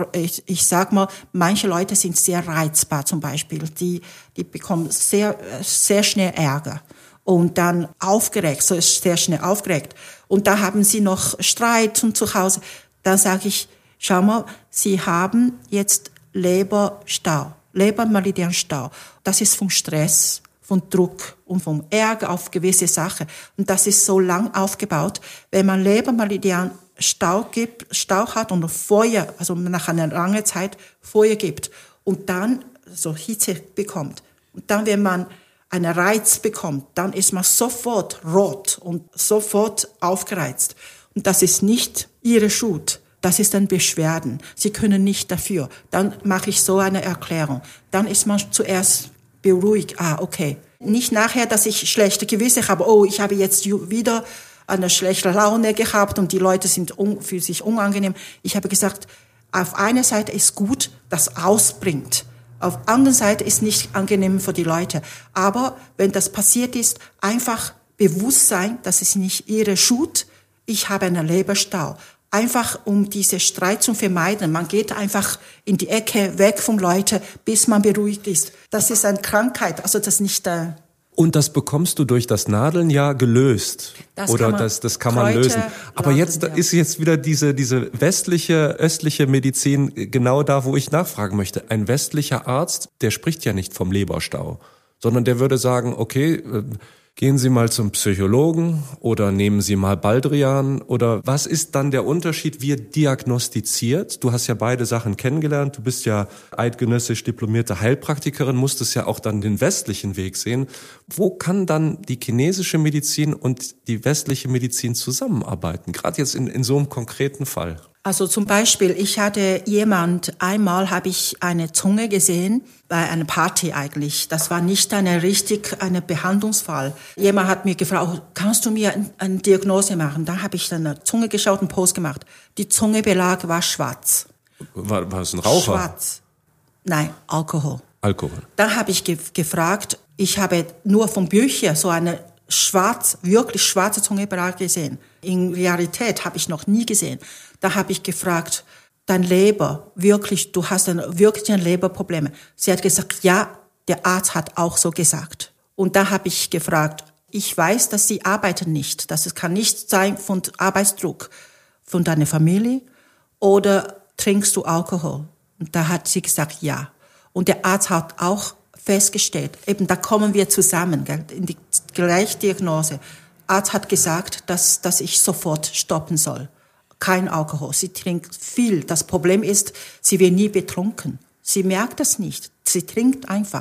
ich sag mal, manche Leute sind sehr reizbar zum Beispiel. Die bekommen sehr, sehr schnell Ärger. Und dann aufgeregt, so ist sehr schnell aufgeregt. Und da haben sie noch Streit und zu Hause. Dann sage ich, schau mal, Sie haben jetzt Leberstau, Lebermeridianstau. Das ist vom Stress, vom Druck und vom Ärger auf gewisse Sachen. Und das ist so lang aufgebaut. Wenn man Lebermeridianstau hat und Feuer, also nach einer langen Zeit Feuer gibt und dann so Hitze bekommt. Und dann, wenn man einen Reiz bekommt, dann ist man sofort rot und sofort aufgereizt. Und das ist nicht Ihre Schuld. Das ist dann Beschwerden. Sie können nicht dafür. Dann mache ich so eine Erklärung. Dann ist man zuerst beruhigt. Okay. Nicht nachher, dass ich schlechte Gewisse habe. Ich habe jetzt wieder eine schlechte Laune gehabt und die Leute fühlen sich unangenehm. Ich habe gesagt, auf einer Seite ist gut, das ausbringt. Auf der anderen Seite ist nicht angenehm für die Leute. Aber wenn das passiert ist, einfach bewusst sein, das ist nicht Ihre Schuld. Ich habe einen Leberstau. Einfach um diese Streit zu vermeiden. Man geht einfach in die Ecke, weg von Leuten, bis man beruhigt ist. Das ist eine Krankheit, also das nicht... Und das bekommst du durch das Nadeln ja gelöst. Das kann man lösen. Aber jetzt ist jetzt wieder diese westliche, östliche Medizin genau da, wo ich nachfragen möchte. Ein westlicher Arzt, der spricht ja nicht vom Leberstau, sondern der würde sagen, okay, gehen Sie mal zum Psychologen oder nehmen Sie mal Baldrian oder was ist dann der Unterschied? Wie diagnostiziert? Du hast ja beide Sachen kennengelernt. Du bist ja eidgenössisch diplomierte Heilpraktikerin, musstest ja auch dann den westlichen Weg sehen. Wo kann dann die chinesische Medizin und die westliche Medizin zusammenarbeiten? Gerade jetzt in so einem konkreten Fall. Also zum Beispiel, einmal habe ich eine Zunge gesehen, bei einer Party eigentlich. Das war nicht eine Behandlungsfall. Jemand hat mir gefragt, kannst du mir eine Diagnose machen? Da habe ich dann eine Zunge geschaut und Post gemacht. Die Zungebelag war schwarz. War es ein Raucher? Schwarz. Nein, Alkohol. Dann habe ich gefragt, ich habe nur vom Büchern so eine wirklich schwarze Zungebelag gesehen. In Realität habe ich noch nie gesehen. Da habe ich gefragt, dein Leber, wirklich, du hast wirklich ein Leberproblem. Sie hat gesagt, ja, der Arzt hat auch so gesagt. Und da habe ich gefragt, ich weiß, dass Sie arbeiten nicht. Das kann nicht sein von Arbeitsdruck von deiner Familie oder trinkst du Alkohol? Und da hat sie gesagt, ja. Und der Arzt hat auch festgestellt, eben da kommen wir zusammen, gell, in die gleiche Diagnose. Arzt hat gesagt, dass ich sofort stoppen soll. Kein Alkohol. Sie trinkt viel. Das Problem ist, sie wird nie betrunken. Sie merkt das nicht. Sie trinkt einfach.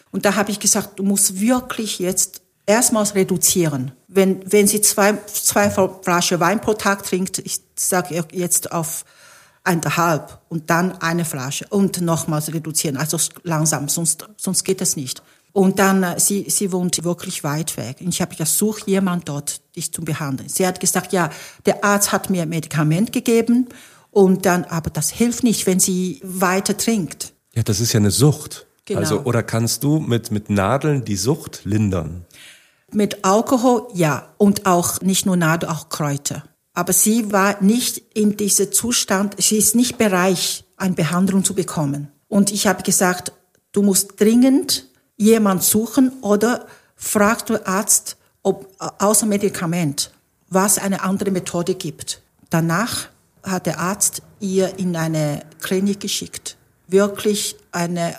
Und da habe ich gesagt, du musst wirklich jetzt erstmals reduzieren. Wenn sie zwei Flaschen Wein pro Tag trinkt, ich sage jetzt auf 1,5 und dann eine Flasche und nochmals reduzieren, also langsam, sonst geht das nicht. Und dann, sie wohnt wirklich weit weg. Und ich habe gesagt, such jemand dort, dich zu behandeln. Sie hat gesagt, ja, der Arzt hat mir ein Medikament gegeben und dann, aber das hilft nicht, wenn sie weiter trinkt. Ja, das ist ja eine Sucht. Genau. Also, oder kannst du mit Nadeln die Sucht lindern? Mit Alkohol, ja. Und auch nicht nur Nadeln, auch Kräuter. Aber sie war nicht in diesem Zustand, sie ist nicht bereit, eine Behandlung zu bekommen. Und ich habe gesagt, du musst dringend jemand suchen oder frag den Arzt, ob außer Medikament, was eine andere Methode gibt. Danach hat der Arzt ihr in eine Klinik geschickt. Wirklich eine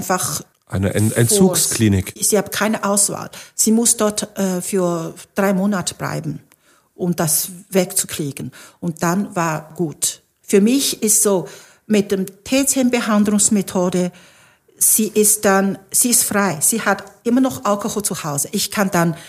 Entzugsklinik. Sie hat keine Auswahl. Sie muss dort für 3 Monate bleiben, um das wegzukriegen. Und dann war gut. Für mich ist so, mit dem TCM-Behandlungsmethode, sie ist frei. Sie hat immer noch Alkohol zu Hause. Ich kann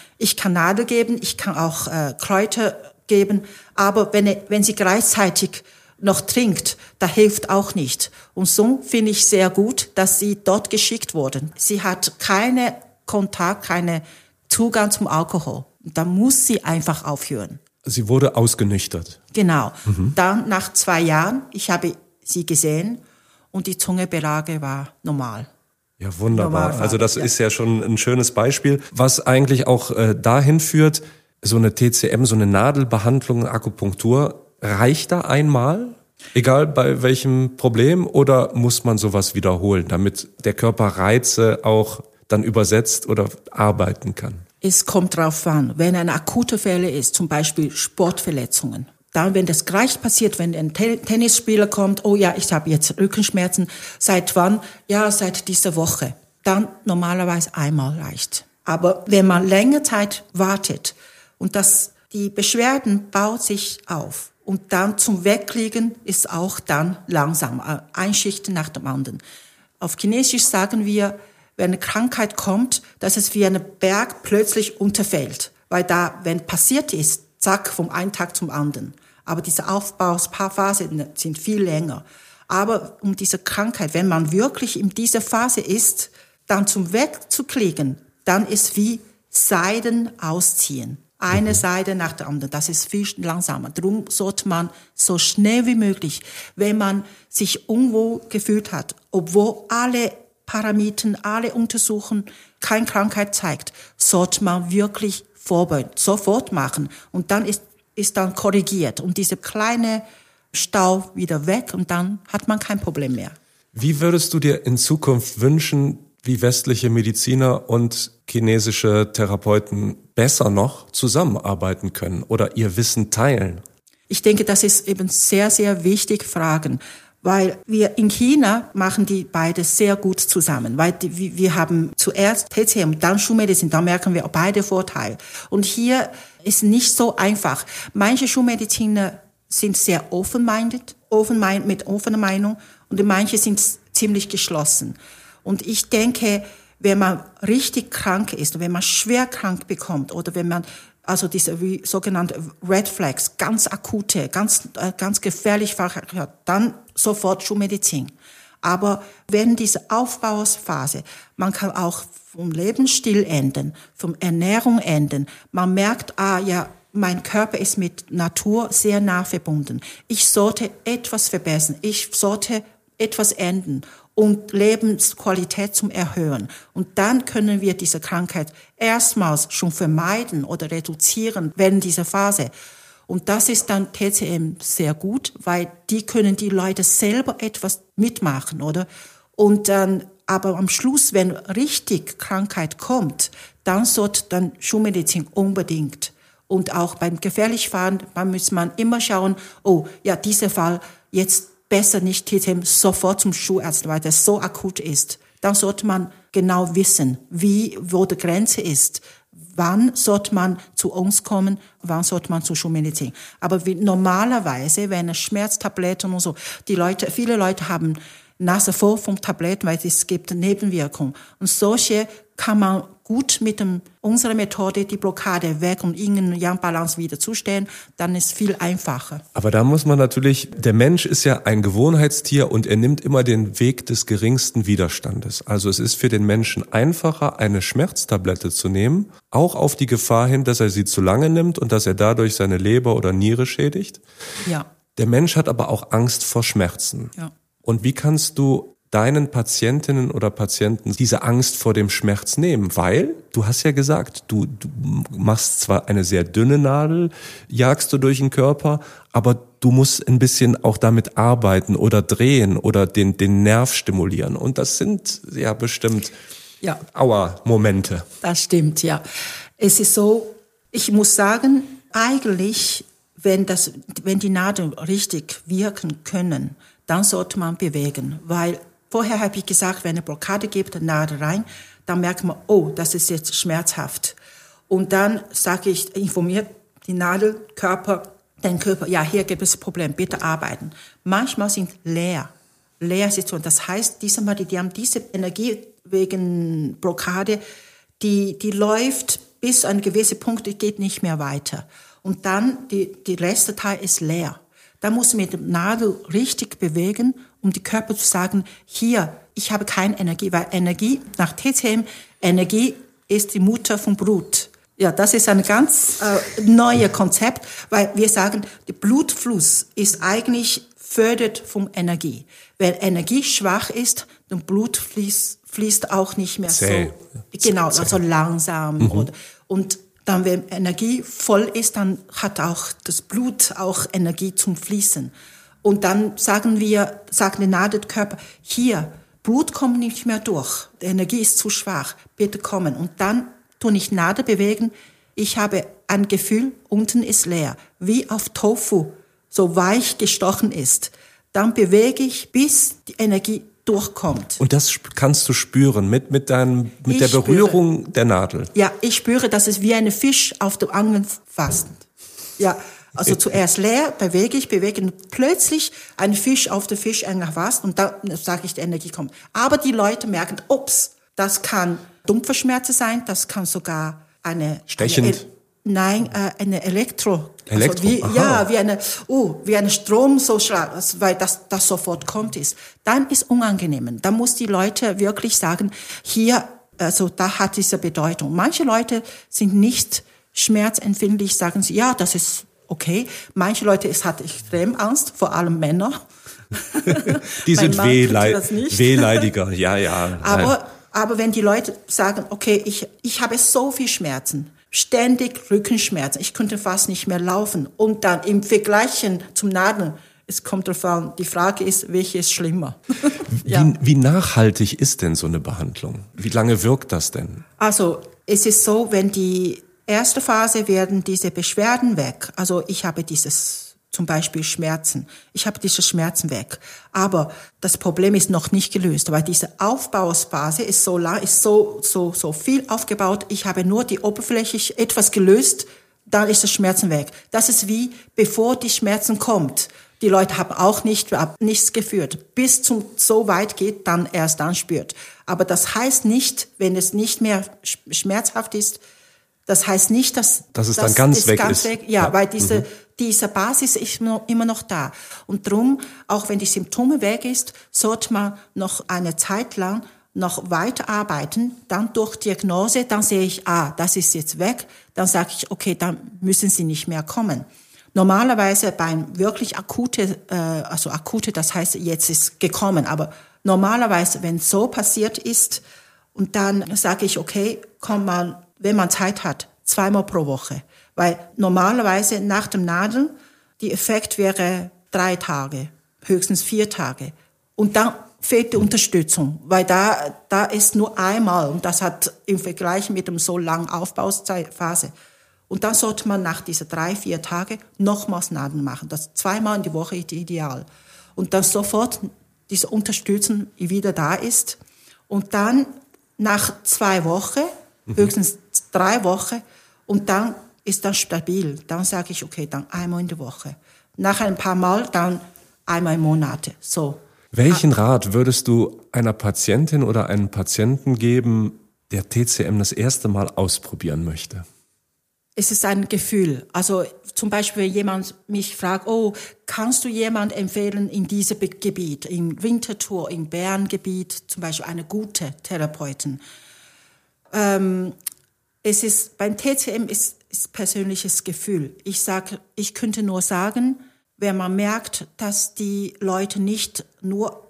Nadel geben, ich kann auch Kräuter geben, aber wenn sie gleichzeitig noch trinkt, da hilft auch nicht. Und so finde ich sehr gut, dass sie dort geschickt wurden. Sie hat keinen Kontakt, keinen Zugang zum Alkohol. Da muss sie einfach aufhören. Sie wurde ausgenüchtert. Genau. Dann nach 2 Jahren, ich habe sie gesehen und die Zungenbelage war normal. Ja, wunderbar. Also das ist ja schon ein schönes Beispiel, was eigentlich auch dahin führt, so eine TCM, so eine Nadelbehandlung, Akupunktur, reicht da einmal? Egal bei welchem Problem, oder muss man sowas wiederholen, damit der Körper Reize auch dann übersetzt oder arbeiten kann? Es kommt drauf an, wenn eine akute Fälle ist, zum Beispiel Sportverletzungen. Dann, wenn das gleich passiert, wenn ein Tennisspieler kommt, oh ja, ich habe jetzt Rückenschmerzen. Seit wann? Ja, seit dieser Woche. Dann normalerweise einmal reicht. Aber wenn man längere Zeit wartet und die Beschwerden bauen sich auf und dann zum Wegkriegen ist auch dann langsam, ein Schicht nach dem anderen. Auf Chinesisch sagen wir, wenn eine Krankheit kommt, dass es wie ein Berg plötzlich unterfällt. Weil da, wenn passiert ist, zack, vom einen Tag zum anderen. Aber diese Aufbausphasen sind viel länger. Aber um diese Krankheit, wenn man wirklich in dieser Phase ist, dann zum Wegzukriegen, dann ist wie Seiden ausziehen. Eine Seite nach der anderen. Das ist viel langsamer. Darum sollte man so schnell wie möglich, wenn man sich unwohl gefühlt hat, obwohl alle Parameter, alle Untersuchungen keine Krankheit zeigt, sollte man wirklich vorbeugen, sofort machen. Und dann ist dann korrigiert und diese kleine Stau wieder weg und dann hat man kein Problem mehr. Wie würdest du dir in Zukunft wünschen, wie westliche Mediziner und chinesische Therapeuten besser noch zusammenarbeiten können oder ihr Wissen teilen? Ich denke, das ist eben sehr, sehr wichtig, Fragen. Weil wir in China machen die beide sehr gut zusammen. Weil wir haben zuerst TCM, dann Schulmedizin, da merken wir beide Vorteile. Und hier ist nicht so einfach. Manche Schulmediziner sind sehr open-minded mit offener Meinung und manche sind ziemlich geschlossen. Und ich denke, wenn man richtig krank ist, wenn man schwer krank bekommt oder wenn man also diese sogenannte Red Flags, ganz akute, ganz gefährlich hat, dann sofort Schulmedizin. Aber während dieser Aufbauphase, man kann auch vom Lebensstil ändern, vom Ernährung ändern. Man merkt, mein Körper ist mit Natur sehr nah verbunden. Ich sollte etwas verbessern. Ich sollte etwas ändern und Lebensqualität zum Erhöhen. Und dann können wir diese Krankheit erstmals schon vermeiden oder reduzieren während dieser Phase. Und das ist dann TCM sehr gut, weil die können die Leute selber etwas mitmachen, oder? Und dann, aber am Schluss, wenn richtig Krankheit kommt, dann sollte dann Schulmedizin unbedingt. Und auch beim Gefährlichfahren, da muss man immer schauen, oh, ja, dieser Fall jetzt besser nicht TCM sofort zum Schularzt, weil das so akut ist. Dann sollte man genau wissen, wo die Grenze ist. Wann sollte man zu uns kommen, wann sollte man zur Schulmedizin. Aber normalerweise, wenn es Schmerztabletten und so, viele Leute haben Nase voll vom Tabletten, weil es gibt Nebenwirkungen. Und solche kann man gut mit unserer Methode die Blockade weg und Yin-Yang-Balance wieder zustellen, dann ist es viel einfacher. Aber da muss man natürlich, der Mensch ist ja ein Gewohnheitstier und er nimmt immer den Weg des geringsten Widerstandes. Also es ist für den Menschen einfacher, eine Schmerztablette zu nehmen, auch auf die Gefahr hin, dass er sie zu lange nimmt und dass er dadurch seine Leber oder Niere schädigt. Ja. Der Mensch hat aber auch Angst vor Schmerzen. Ja. Und wie kannst du deinen Patientinnen oder Patienten diese Angst vor dem Schmerz nehmen? Weil, du hast ja gesagt, du machst zwar eine sehr dünne Nadel, jagst du durch den Körper, aber du musst ein bisschen auch damit arbeiten oder drehen oder den Nerv stimulieren. Und das sind ja bestimmt Aua-Momente. Das stimmt, ja. Es ist so, ich muss sagen, eigentlich, wenn die Nadeln richtig wirken können, dann sollte man bewegen, weil vorher habe ich gesagt, wenn eine Blockade gibt, eine Nadel rein, dann merkt man, oh, das ist jetzt schmerzhaft. Und dann sage ich, informiert die Nadel, den Körper, ja, hier gibt es ein Problem, bitte arbeiten. Manchmal sind leer Situationen. Das heißt, die haben diese Energie wegen Blockade, die läuft bis an einen gewissen Punkt, die geht nicht mehr weiter. Und dann, die letzte Teil ist leer. Da muss man mit der Nadel richtig bewegen, um die Körper zu sagen, hier, ich habe keine Energie, weil Energie, nach TCM, Energie ist die Mutter vom Blut. Ja, das ist ein ganz neues Konzept, weil wir sagen, der Blutfluss ist eigentlich fördert von Energie. Wenn Energie schwach ist, dann Blut fließt auch nicht mehr zäh. So, genau, also langsam. Und dann, wenn Energie voll ist, dann hat auch das Blut auch Energie zum Fließen. Und dann sagen die Nadelkörper, hier, Blut kommt nicht mehr durch, die Energie ist zu schwach, bitte kommen. Und dann tue ich Nadel bewegen, ich habe ein Gefühl, unten ist leer, wie auf Tofu, so weich gestochen ist. Dann bewege ich, bis die Energie durchkommt. Und das kannst du spüren mit der Berührung der Nadel. Ja, ich spüre, dass es wie ein Fisch auf der Angel fasst. Ja, also zuerst leer, bewege und plötzlich ein Fisch auf der Fischangel fasst und dann sage ich, die Energie kommt. Aber die Leute merken, ups, das kann dumpfe Schmerzen sein, das kann sogar eine Elektro. Also wie eine Strom so schlag, weil das sofort kommt ist. Dann ist unangenehm. Dann muss die Leute wirklich sagen, hier, also da hat diese Bedeutung. Manche Leute sind nicht schmerzempfindlich, sagen sie, ja, das ist okay. Manche Leute, es hat extrem Angst, vor allem Männer. Die sind wehleidiger, ja. Aber wenn die Leute sagen, okay, ich habe so viel Schmerzen, ständig Rückenschmerzen, ich könnte fast nicht mehr laufen. Und dann im Vergleich zum Nadeln, es kommt darauf an, die Frage ist, welche ist schlimmer? Ja. Wie nachhaltig ist denn so eine Behandlung? Wie lange wirkt das denn? Also es ist so, wenn die erste Phase werden diese Beschwerden weg. Also ich habe zum Beispiel Schmerzen. Ich habe diese Schmerzen weg. Aber das Problem ist noch nicht gelöst, weil diese Aufbauphase ist so lang, ist so viel aufgebaut. Ich habe nur die Oberfläche etwas gelöst, dann ist das Schmerzen weg. Das ist wie, bevor die Schmerzen kommt. Die Leute haben auch nichts geführt. Bis zum so weit geht, dann spürt. Aber das heißt nicht, wenn es nicht mehr schmerzhaft ist, das heißt nicht, dass es dann ganz weg ist. Ja, weil diese Basis ist immer noch da. Und drum, auch wenn die Symptome weg ist, sollte man noch eine Zeit lang noch weiterarbeiten. Dann durch Diagnose, dann sehe ich, das ist jetzt weg. Dann sage ich, okay, dann müssen Sie nicht mehr kommen. Normalerweise beim wirklich akute, das heißt, jetzt ist gekommen. Aber normalerweise, wenn es so passiert ist, und dann sage ich, okay, komm mal, wenn man Zeit hat, 2-mal pro Woche. Weil normalerweise nach dem Nadeln, die Effekt wäre 3 Tage, höchstens 4 Tage. Und dann fehlt die Unterstützung, weil da ist nur einmal und das hat im Vergleich mit dem so langen Aufbauphase. Und dann sollte man nach diesen 3-4 Tagen nochmals Nadeln machen. Das 2-mal in die Woche ist ideal. Und dann sofort diese Unterstützung wieder da ist. Und dann nach 2 Wochen, höchstens 3 Wochen, und dann ist das stabil. Dann sage ich, okay, dann 1-mal in der Woche. Nach ein paar Mal dann 1-mal im Monat. So. Welchen Rat würdest du einer Patientin oder einem Patienten geben, der TCM das erste Mal ausprobieren möchte? Es ist ein Gefühl. Also zum Beispiel, wenn jemand mich fragt, kannst du jemand empfehlen in diesem Gebiet, im Winterthur, im Bärengebiet, zum Beispiel eine gute Therapeutin? Beim TCM ist persönliches Gefühl. Ich könnte nur sagen, wenn man merkt, dass die Leute nicht nur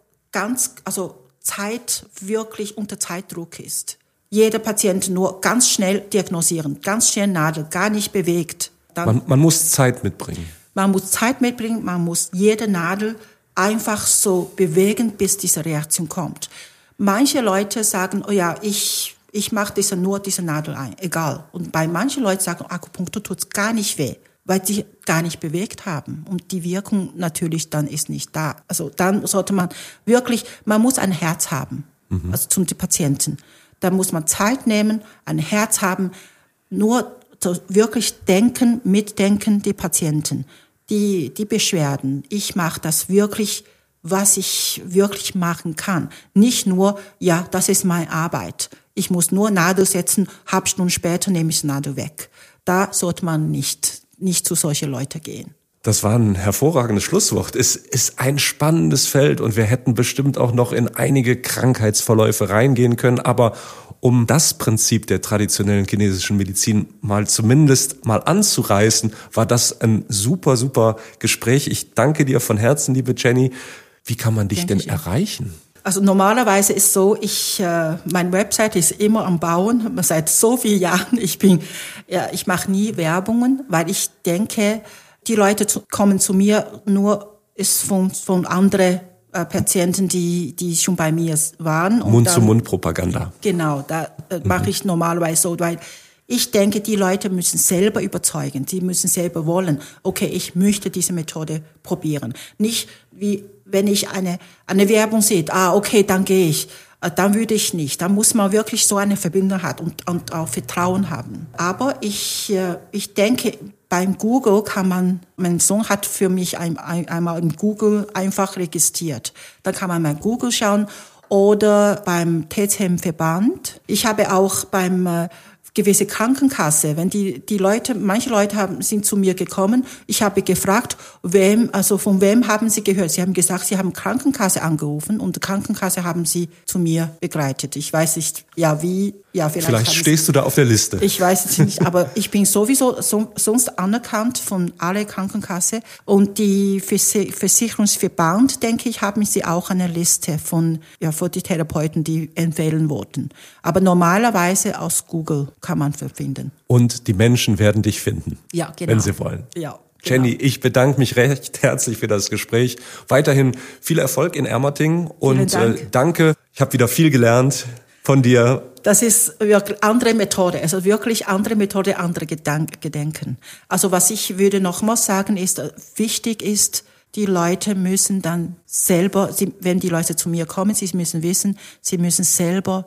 Zeit wirklich unter Zeitdruck ist. Jeder Patient nur ganz schnell diagnostizieren, ganz schnell Nadel, gar nicht bewegt. Man muss Zeit mitbringen. Man muss Zeit mitbringen, man muss jede Nadel einfach so bewegen, bis diese Reaktion kommt. Manche Leute sagen, ich mache diese Nadel ein, egal. Und bei manchen Leuten sagen, Akupunktur tut's gar nicht weh, weil sie gar nicht bewegt haben. Und die Wirkung natürlich dann ist nicht da. Also dann sollte man muss ein Herz haben, also zum Patienten. Da muss man Zeit nehmen, ein Herz haben, nur wirklich mitdenken, die Patienten, die Beschwerden. Ich mache das wirklich, was ich wirklich machen kann. Nicht nur, das ist meine Arbeit. Ich muss nur Nadel setzen, halbe Stunde später nehme ich die Nadel weg. Da sollte man nicht zu solchen Leuten gehen. Das war ein hervorragendes Schlusswort. Es ist ein spannendes Feld und wir hätten bestimmt auch noch in einige Krankheitsverläufe reingehen können. Aber um das Prinzip der traditionellen chinesischen Medizin zumindest mal anzureißen, war das ein super, super Gespräch. Ich danke dir von Herzen, liebe Jenny. Wie kann man dich denn erreichen? Also normalerweise ist so, meine Website ist immer am Bauen, seit so vielen Jahren. Ich mache nie Werbungen, weil ich denke, die Leute kommen zu mir nur von anderen Patienten, die schon bei mir waren. Mund-zu-Mund-Propaganda. Genau, da mache ich normalerweise so, weil ich denke, die Leute müssen selber überzeugen. Sie müssen selber wollen, okay, ich möchte diese Methode probieren. Nicht wie, wenn ich eine Werbung sehe, okay, dann gehe ich. Dann würde ich nicht. Da muss man wirklich so eine Verbindung haben und auch Vertrauen haben. Aber ich denke, beim Google mein Sohn hat für mich einmal im Google einfach registriert. Dann kann man bei Google schauen oder beim TCM-Verband. Ich habe auch beim gewisse Krankenkasse, wenn manche Leute sind zu mir gekommen, ich habe gefragt, von wem haben sie gehört? Sie haben gesagt, sie haben Krankenkasse angerufen und die Krankenkasse haben sie zu mir begleitet. Ich weiß nicht, vielleicht stehst du da auf der Liste. Ich weiß es nicht, aber ich bin sowieso sonst anerkannt von alle Krankenkasse und die Versicherungsverband, denke ich, haben sie auch eine Liste für die Therapeuten, die empfehlen wurden. Aber normalerweise aus Google kann man finden. Und die Menschen werden dich finden, wenn sie wollen. Ja. Jenny, ich bedanke mich recht herzlich für das Gespräch. Weiterhin viel Erfolg in Ermatting und danke. Ich habe wieder viel gelernt von dir. Das ist wirklich andere Methode, also wirklich andere Methode, andere Gedenken. Also was ich würde nochmals sagen ist, wichtig ist, die Leute müssen dann selber, wenn die Leute zu mir kommen, sie müssen wissen, sie müssen selber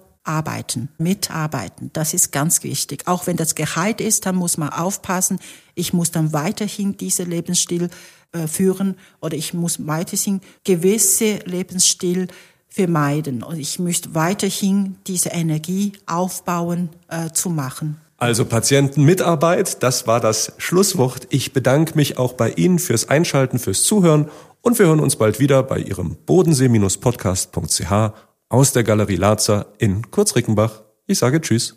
mitarbeiten. Das ist ganz wichtig. Auch wenn das geheilt ist, dann muss man aufpassen. Ich muss dann weiterhin diesen Lebensstil führen oder ich muss weiterhin gewisse Lebensstil vermeiden. Und ich möchte weiterhin diese Energie aufbauen, zu machen. Also Patientenmitarbeit, das war das Schlusswort. Ich bedanke mich auch bei Ihnen fürs Einschalten, fürs Zuhören und wir hören uns bald wieder bei Ihrem bodensee-podcast.ch aus der Galerie Lazer in Kurzrickenbach. Ich sage Tschüss.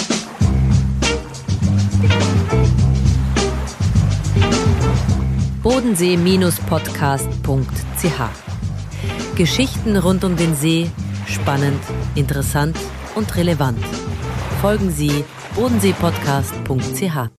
bodensee-podcast.ch Geschichten rund um den See, spannend, interessant und relevant. Folgen Sie bodensee-podcast.ch